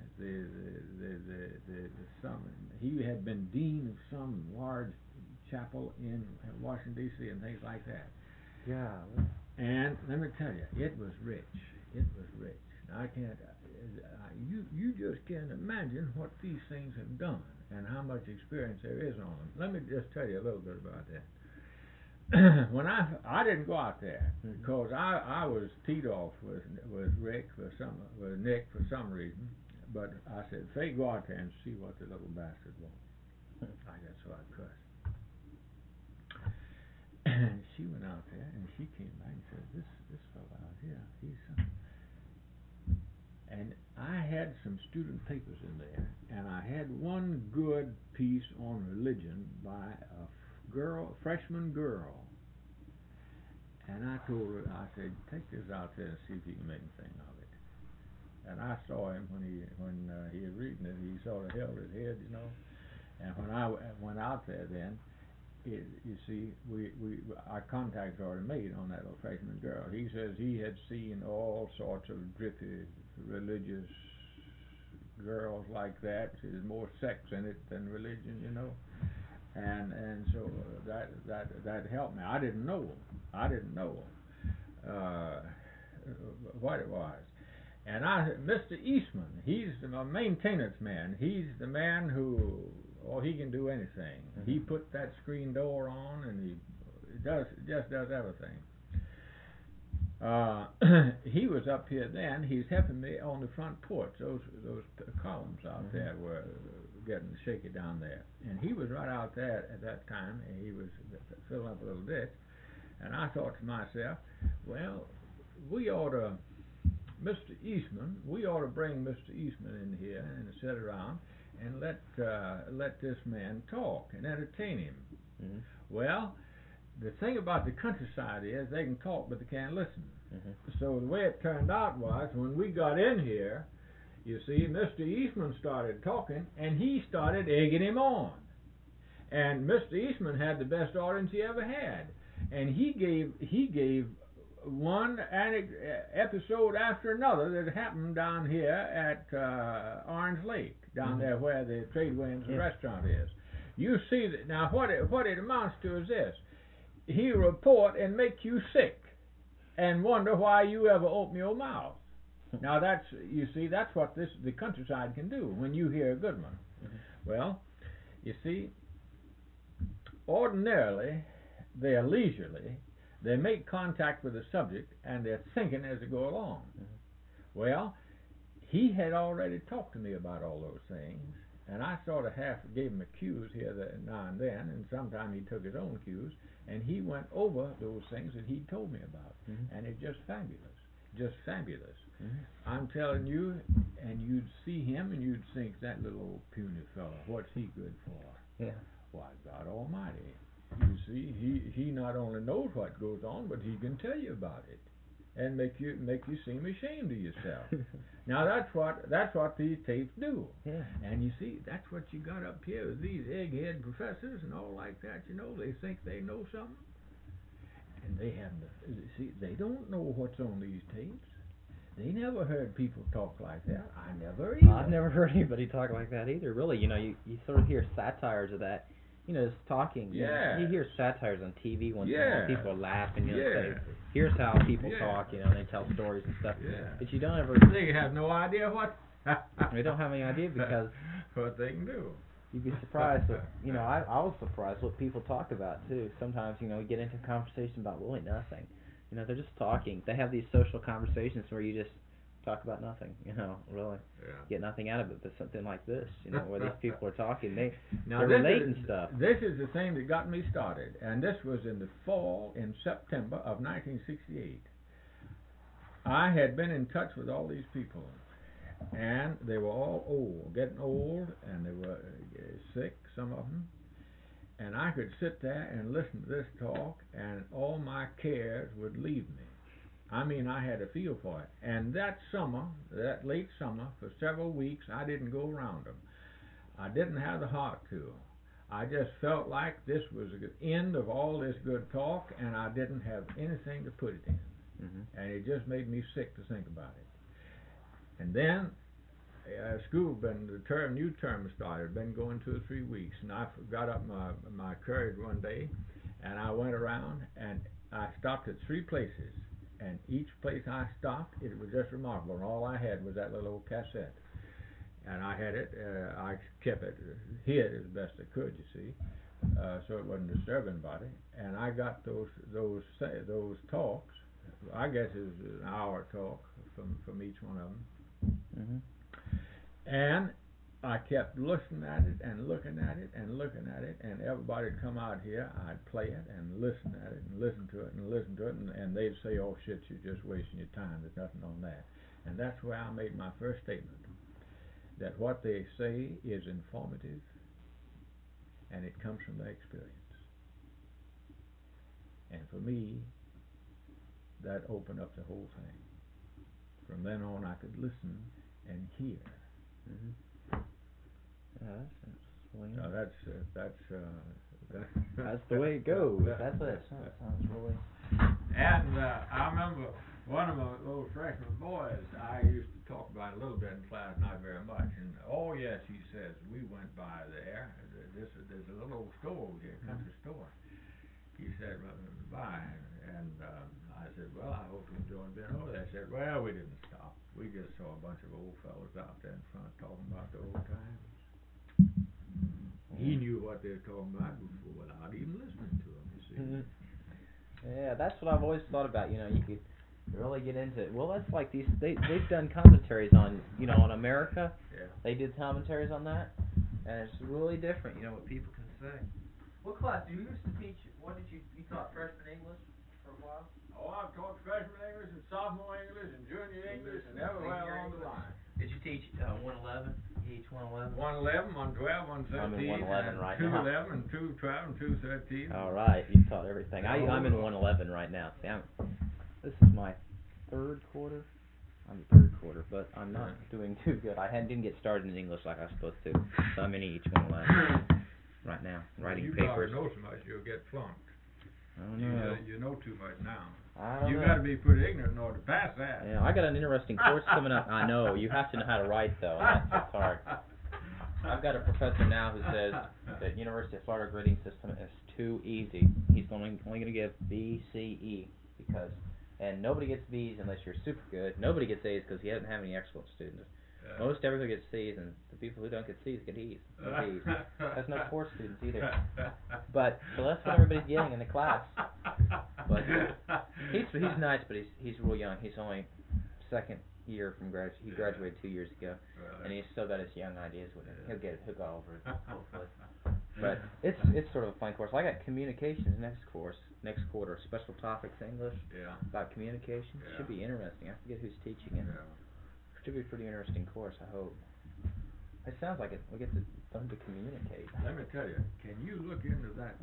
A: He had been dean of some large chapel in Washington D.C. and things like that.
B: Yeah.
A: And let me tell you, it was rich. It was rich. Now, I can't. You just can't imagine what these things have done and how much experience there is on them. Let me just tell you a little bit about that. When I didn't go out there because I was teed off with Nick for some reason. But I said, Faye, go out there and see what the little bastard wants. I guess so I cussed. And she went out there and she came back and said, this fellow out here, he's something. And I had some student papers in there, and I had one good piece on religion by a freshman girl. And I told her, I said, take this out there and see if you can make anything of it. And I saw him when he was reading it. He sort of held his head, you know. And when I went out there, then you see, our contacts are already made on that little freshman girl. He says he had seen all sorts of drippy religious girls like that. There's more sex in it than religion, you know. And so that helped me. I didn't know what it was. And Mr. Eastman, he's my maintenance man. He's the man who, he can do anything. Mm-hmm. He put that screen door on, and he just does everything. He was up here then. He's helping me on the front porch. Those columns out there were getting shaky down there, and he was right out there at that time, and he was filling up a little ditch. And I thought to myself, well, we ought to bring Mr. Eastman in here and sit around and let this man talk and entertain him. Mm-hmm. Well, the thing about the countryside is they can talk, but they can't listen. Mm-hmm. So the way it turned out was, when we got in here, you see, Mr. Eastman started talking, and he started egging him on. And Mr. Eastman had the best audience he ever had, and he gave one episode after another that happened down here at Orange Lake, down there where the Tradewinds restaurant is. You see that now. What it amounts to is this: he report and make you sick, and wonder why you ever open your mouth. Now that's what the countryside can do when you hear a good one. Mm-hmm. Well, You see, ordinarily, they are leisurely. They make contact with the subject, and they're thinking as they go along. Well, he had already talked to me about all those things, and I sort of half gave him a cues here now and then, and sometimes he took his own cues, and he went over those things that he told me about, and it's just fabulous, just fabulous. I'm telling you, and you'd see him, and you'd think, that little old puny fella, what's he good for?
B: Yeah.
A: Why, God Almighty! You see, he not only knows what goes on, but he can tell you about it, and make you seem ashamed of yourself. Now that's what these tapes do.
B: Yeah.
A: And you see, that's what you got up here with these egghead professors and all like that. You know, they think they know something, and they haven't. See, they don't know what's on these tapes. They never heard people talk like that. I never either.
B: I've never heard anybody talk like that either. Really, you sort of hear satires of that. Just talking.
A: Yeah.
B: You hear satires on TV once in a
A: Yeah.
B: while. People are laughing.
A: Yeah.
B: Say, here's how people
A: Yeah.
B: talk. And they tell stories and stuff.
A: Yeah.
B: But you don't ever.
A: They have no idea what.
B: They don't have any idea because
A: what they can do.
B: you'd be surprised. That, I was surprised what people talk about too. Sometimes we get into a conversation about really nothing. They're just talking. They have these social conversations where you just talk about nothing. Really get nothing out of it. But something like this, where these people are talking, they're relating stuff.
A: This is the thing that got me started, and this was in the fall, in September of 1968. I had been in touch with all these people, and they were all old, getting old, and they were sick, some of them. And I could sit there and listen to this talk, and all my cares would leave me. I mean, I had a feel for it. And that late summer, for several weeks, I didn't go around them. I didn't have the heart to. I just felt like this was the end of all this good talk, and I didn't have anything to put it in. And it just made me sick to think about it. And then new term started, been going 2 or 3 weeks, and I got up my courage one day, and I went around, and I stopped at 3 places, and each place I stopped, it was just remarkable, and all I had was that little old cassette, and I had it, I kept it hid as best I could, you see, so it wasn't disturbing anybody, and I got those talks, I guess it was an hour talk from each one of them. And I kept listening at it and looking at it and looking at it, and everybody would come out here, I'd play it and listen at it and listen to it and listen to it, and they'd say, oh shit, you're just wasting your time, there's nothing on that. And that's where I made my first statement, that what they say is informative, and it comes from their experience. And for me, that opened up the whole thing. From then on, I could listen and hear.
B: Yeah,
A: That's
B: the way it goes. That's what it sounds really.
A: And I remember one of my little freshman boys, I used to talk about it a little bit in class, not very much. And oh yes, he says, we went by there. There's a little old store over here, country store. He said, bye. And I said, well, I hope you enjoyed being over there. He said, well, we didn't stop. We just saw a bunch of old fellows out there in front talking about the old times. He knew what they were talking about before without even listening to them, you see.
B: Yeah, that's what I've always thought about. You could really get into it. Well, that's like they've done commentaries on on America.
A: Yeah.
B: They did commentaries on that, and it's really different. What people can say. What class do you used to teach? What did you taught freshman English for a while?
A: Oh, I've taught freshman English and sophomore English and junior English and everywhere along the line.
B: Did you teach 111? You teach 111?
A: 111, 112, 113,
B: I'm in 111 right
A: 211, and 212, and 213.
B: All right, you taught everything. I'm in 111 right now. See, this is my 3rd quarter. I'm in 3rd quarter, but I'm not doing too good. I didn't get started in English like I was supposed to, so I'm in each 111 right now, writing papers.
A: You know so much, you'll get flunked.
B: I don't know.
A: You know too much now.
B: You
A: got to be pretty ignorant in order to pass that.
B: Yeah, I got an interesting course coming up. I know. You have to know how to write, though. That's hard. I've got a professor now who says that University of Florida grading system is too easy. He's only going to give B, C, E and nobody gets B's unless you're super good. Nobody gets A's because he doesn't have any excellent students. Most everybody gets C's, and the people who don't get C's get E's. No D's. There's no poor students either. But so that's what everybody's getting in the class. But he's nice, but he's real young. He's only second year from He graduated 2 years ago, and he's still got his young ideas with him. He'll go over it hopefully. But it's sort of a fun course. I got communications next quarter, special topics English.
D: Yeah.
B: About communications.
D: Yeah.
B: Should be interesting. I forget who's teaching it.
D: Yeah.
B: Should be a pretty interesting course, I hope. It sounds like it. We get to learn to communicate.
D: Let me tell you, can you look into that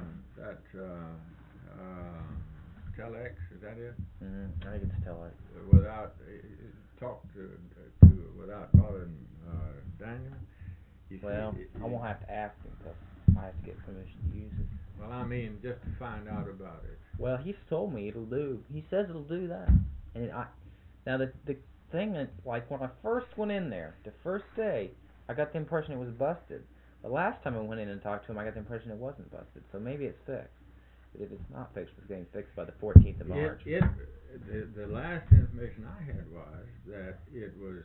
D: telex? Is that it?
B: I think it's telex.
D: Without talk to without bothering Daniel.
B: Well, I won't have to ask him because I have to get permission to use it.
D: Well, I mean, just to find out about it.
B: Well, he's told me it'll do. He says it'll do that. And now the thing that, like, when I first went in there, the first day, I got the impression it was busted. The last time I went in and talked to him, I got the impression it wasn't busted. So maybe it's fixed. But if it's not fixed, it's getting fixed by the 14th of March.
D: The last information I had was that it was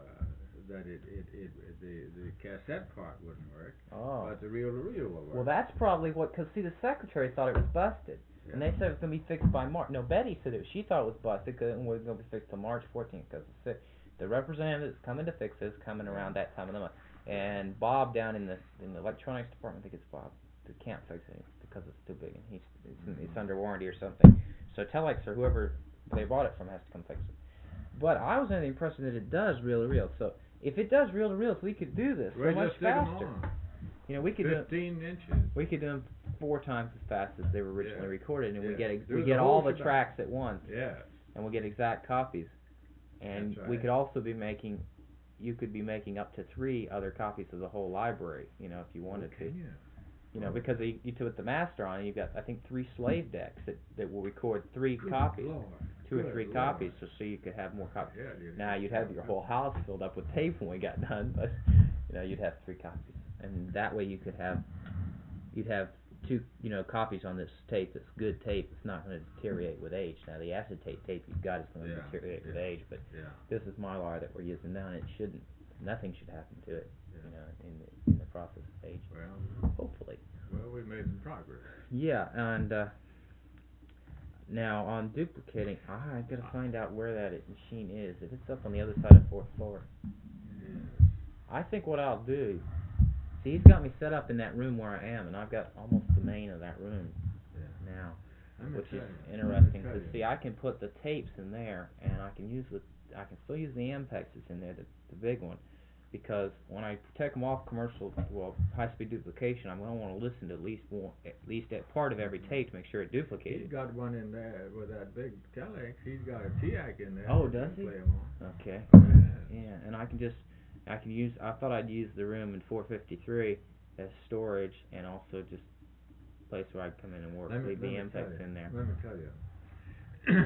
D: the cassette part wouldn't work, but the reel-to-reel will work.
B: Well, that's probably what, because see, the secretary thought it was busted.
D: Yeah.
B: And they said it was going to be fixed by March. No, Betty said she thought it was busted because it wasn't going to be fixed till March 14th because the representative that's coming to fix it is coming around that time of the month. And Bob down in the electronics department, I think it's Bob, who can't fix it because it's too big and it's under warranty or something. So Telex or whoever they bought it from has to come fix it. But I was under the impression that it does reel-to-reel. So if it does reel-to-reels, we could do this so much faster. You know, we could
D: 15
B: do
D: inches.
B: We could do them 4 times as fast as they were originally recorded, and we
D: Do
B: get
D: the
B: all
D: whole
B: the
D: shebang.
B: tracks at once,
D: Yes.
B: and we get exact copies. And
D: That's right.
B: we could also be making. You could be making up to 3 other copies of the whole library. You know, if you wanted to.
D: Can you?
B: You know, because you put the master on, you've got I think 3 slave decks that will record 3 copies,
D: Lord.
B: 2 or
D: Good
B: 3
D: Lord.
B: copies, so you could have more copies.
D: Yeah,
B: Now you'd have your whole house filled up with tape when we got done, but you know you'd have 3 copies, and that way you'd have 2 copies on this tape that's good tape. It's not going to deteriorate with age. Now the acetate tape you've got is going to deteriorate with age, but this is Mylar that we're using now, and it shouldn't. Nothing should happen to it. You know, in the process of age.
D: Well,
B: hopefully.
D: Well, we made some progress.
B: Yeah, and now on duplicating, I've got to find out where that machine is. If it's up on the other side of the 4th floor.
D: Yes.
B: I think what I'll do, see, he's got me set up in that room where I am, and I've got almost the main of that room now, which is interesting. Because see, I can put the tapes in there, and I can still use the MPEX that's in there, the big one. Because when I take them off high-speed duplication, I'm going to want to listen to at least at part of every tape to make sure it duplicated.
D: He's got one in there with that big telex. He's got a TIAC in there.
B: Oh, does he?
D: Play 'em on.
B: Okay.
D: Yeah.
B: Yeah, and I can use. I thought I'd use the room in 453 as storage, and also just a place where I'd come in and work. Leave the MPEX in there.
D: Let me tell you.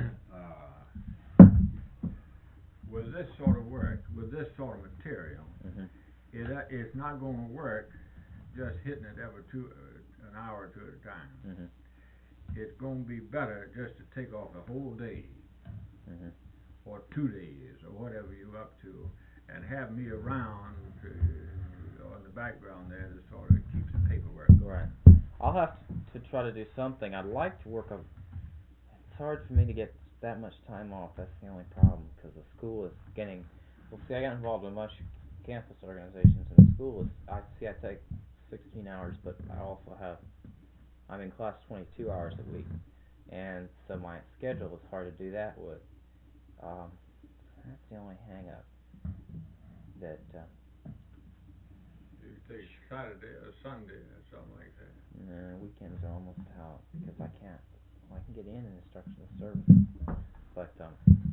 D: With this sort of work, with this sort of material, it's not going to work just hitting it every an hour or 2 at a time. It's going to be better just to take off a whole day or 2 days or whatever you're up to, and have me around on the background there to sort of keep the paperwork going.
B: Right. I'll have to try to do something. I'd like to work it's hard for me to get that much time off. That's the only problem, because the school is getting. Well, see, I got involved in a bunch of campus organizations, and the school is. I take 16 hours, but I'm in class 22 hours a week, and so my schedule is hard to do that with. That's the only hang-up. That.
D: You take Saturday or Sunday or something like that.
B: No, weekends are almost out because I can't. Well, I can get in instructional services, but that's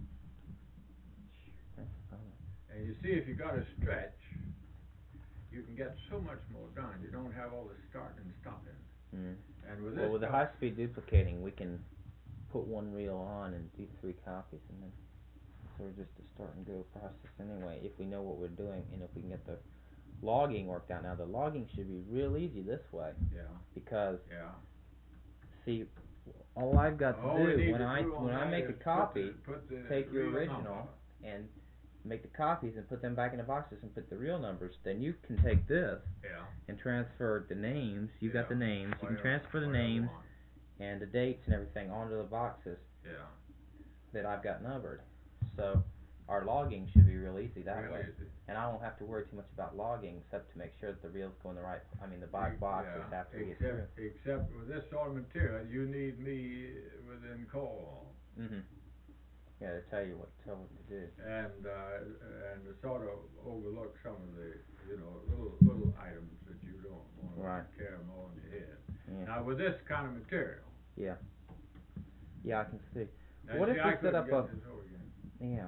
D: And you see, if you got a stretch, you can get so much more done. You don't have all the starting and stopping. And with this,
B: with the high-speed duplicating, we can put one reel on and do 3 copies, and then sort of just a start and go process anyway. If we know what we're doing, and if we can get the logging worked out. Now the logging should be real easy this way.
D: Yeah.
B: Because see, all I've got to do when I make a copy, take your original and make the copies and put them back in the boxes and put the real numbers. Then you can take this
D: Yeah.
B: and transfer the names. You got the names. You can transfer the
D: Whatever you
B: names
D: want.
B: and the dates and everything onto the boxes
D: Yeah.
B: that I've got numbered. So our logging should be real easy that
D: Real
B: way.
D: easy.
B: And I won't have to worry too much about logging except to make sure that the reels go in the right. I mean the boxes
D: Yeah,
B: after we get through.
D: except with this sort of material, you need me within call.
B: Mhm. Yeah, to tell what to do.
D: And to sort of overlook some of the, little items that you don't want
B: Right.
D: to carry them on your head.
B: Yeah.
D: Now with this kind of material.
B: Yeah. Yeah, I can see.
D: Now,
B: What
D: see,
B: if
D: I
B: we set
D: couldn't
B: up
D: get
B: a?
D: this over again.
B: Yeah.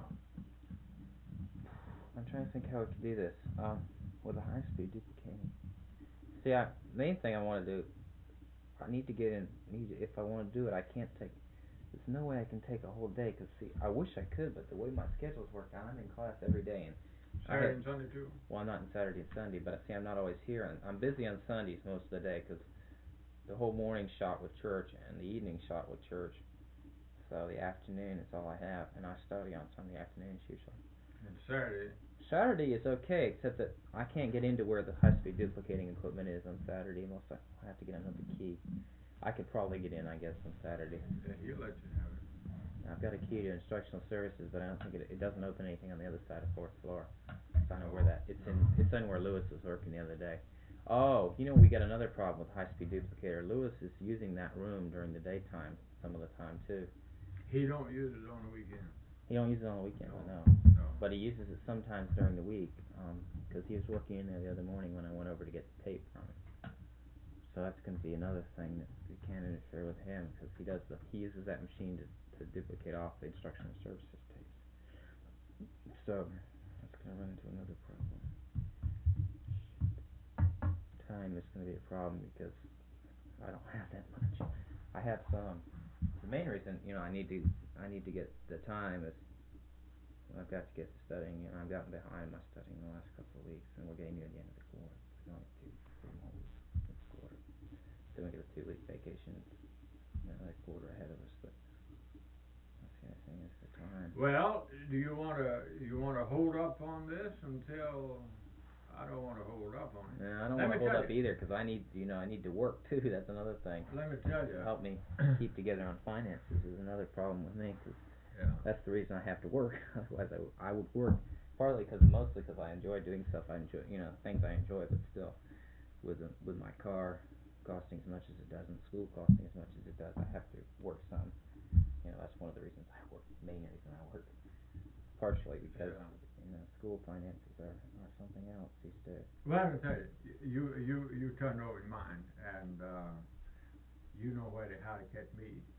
B: I'm trying to think how we could do this. With a high-speed duplicating. See, main thing I want to do. I need to get in. If I want to do it, I can't take. There's no way I can take a whole day. Cause see, I wish I could, but the way my schedules work out, I'm in class every day, and
D: Saturday and Sunday too?
B: well, I'm not on Saturday and Sunday, but see, I'm not always here, and I'm busy on Sundays most of the day, cause the whole morning shot with church and the evening shot with church. So the afternoon is all I have, and I study on Sunday afternoons usually.
D: And Saturday.
B: Saturday is okay, except that I can't get into where the high-speed duplicating equipment is on Saturday. Unless I have to get another key. I could probably get in, I guess, on Saturday.
D: Yeah, he'll let you have it.
B: I've got a key to instructional services, but I don't think it doesn't open anything on the other side of fourth floor. So I don't know where that. It's in where Lewis was working the other day. Oh, we got another problem with high-speed duplicator. Lewis is using that room during the daytime some of the time too.
D: He don't use it on the weekend.
B: He don't use it on the weekend,
D: No.
B: no.
D: No.
B: But he uses it sometimes during the week, because he was working in there the other morning when I went over to get the tape from him. So that's going to be another thing that we can't interfere with him, because he uses that machine to duplicate off the instructional services tapes. So that's going to run into another problem. Time is going to be a problem because I don't have that much. I have some. The main reason, I need to get the time is I've got to get to studying. I've gotten behind my studying the last couple of weeks, and we're getting near the end of the quarter. It's only 3 more weeks this quarter. Then we get a 2-week vacation. Another quarter ahead of us, but that's the only thing is the time.
D: Well, do you wanna hold up on this until? I don't wanna hold up on it.
B: No, I don't want to hold up either, because I need to work too. That's another thing.
D: Let me tell you.
B: Help me keep together on finances is another problem with me, because
D: Yeah.
B: that's the reason I have to work. Otherwise, I would work. Mostly because I enjoy doing stuff. I enjoy, things I enjoy, but still, with my car costing as much as it does and school costing as much as it does, I have to work some. That's one of the reasons I work. Main reason I work. Partially because school finances are something else these days.
D: Well, let me tell you, you turned over your mind, and you know how to catch me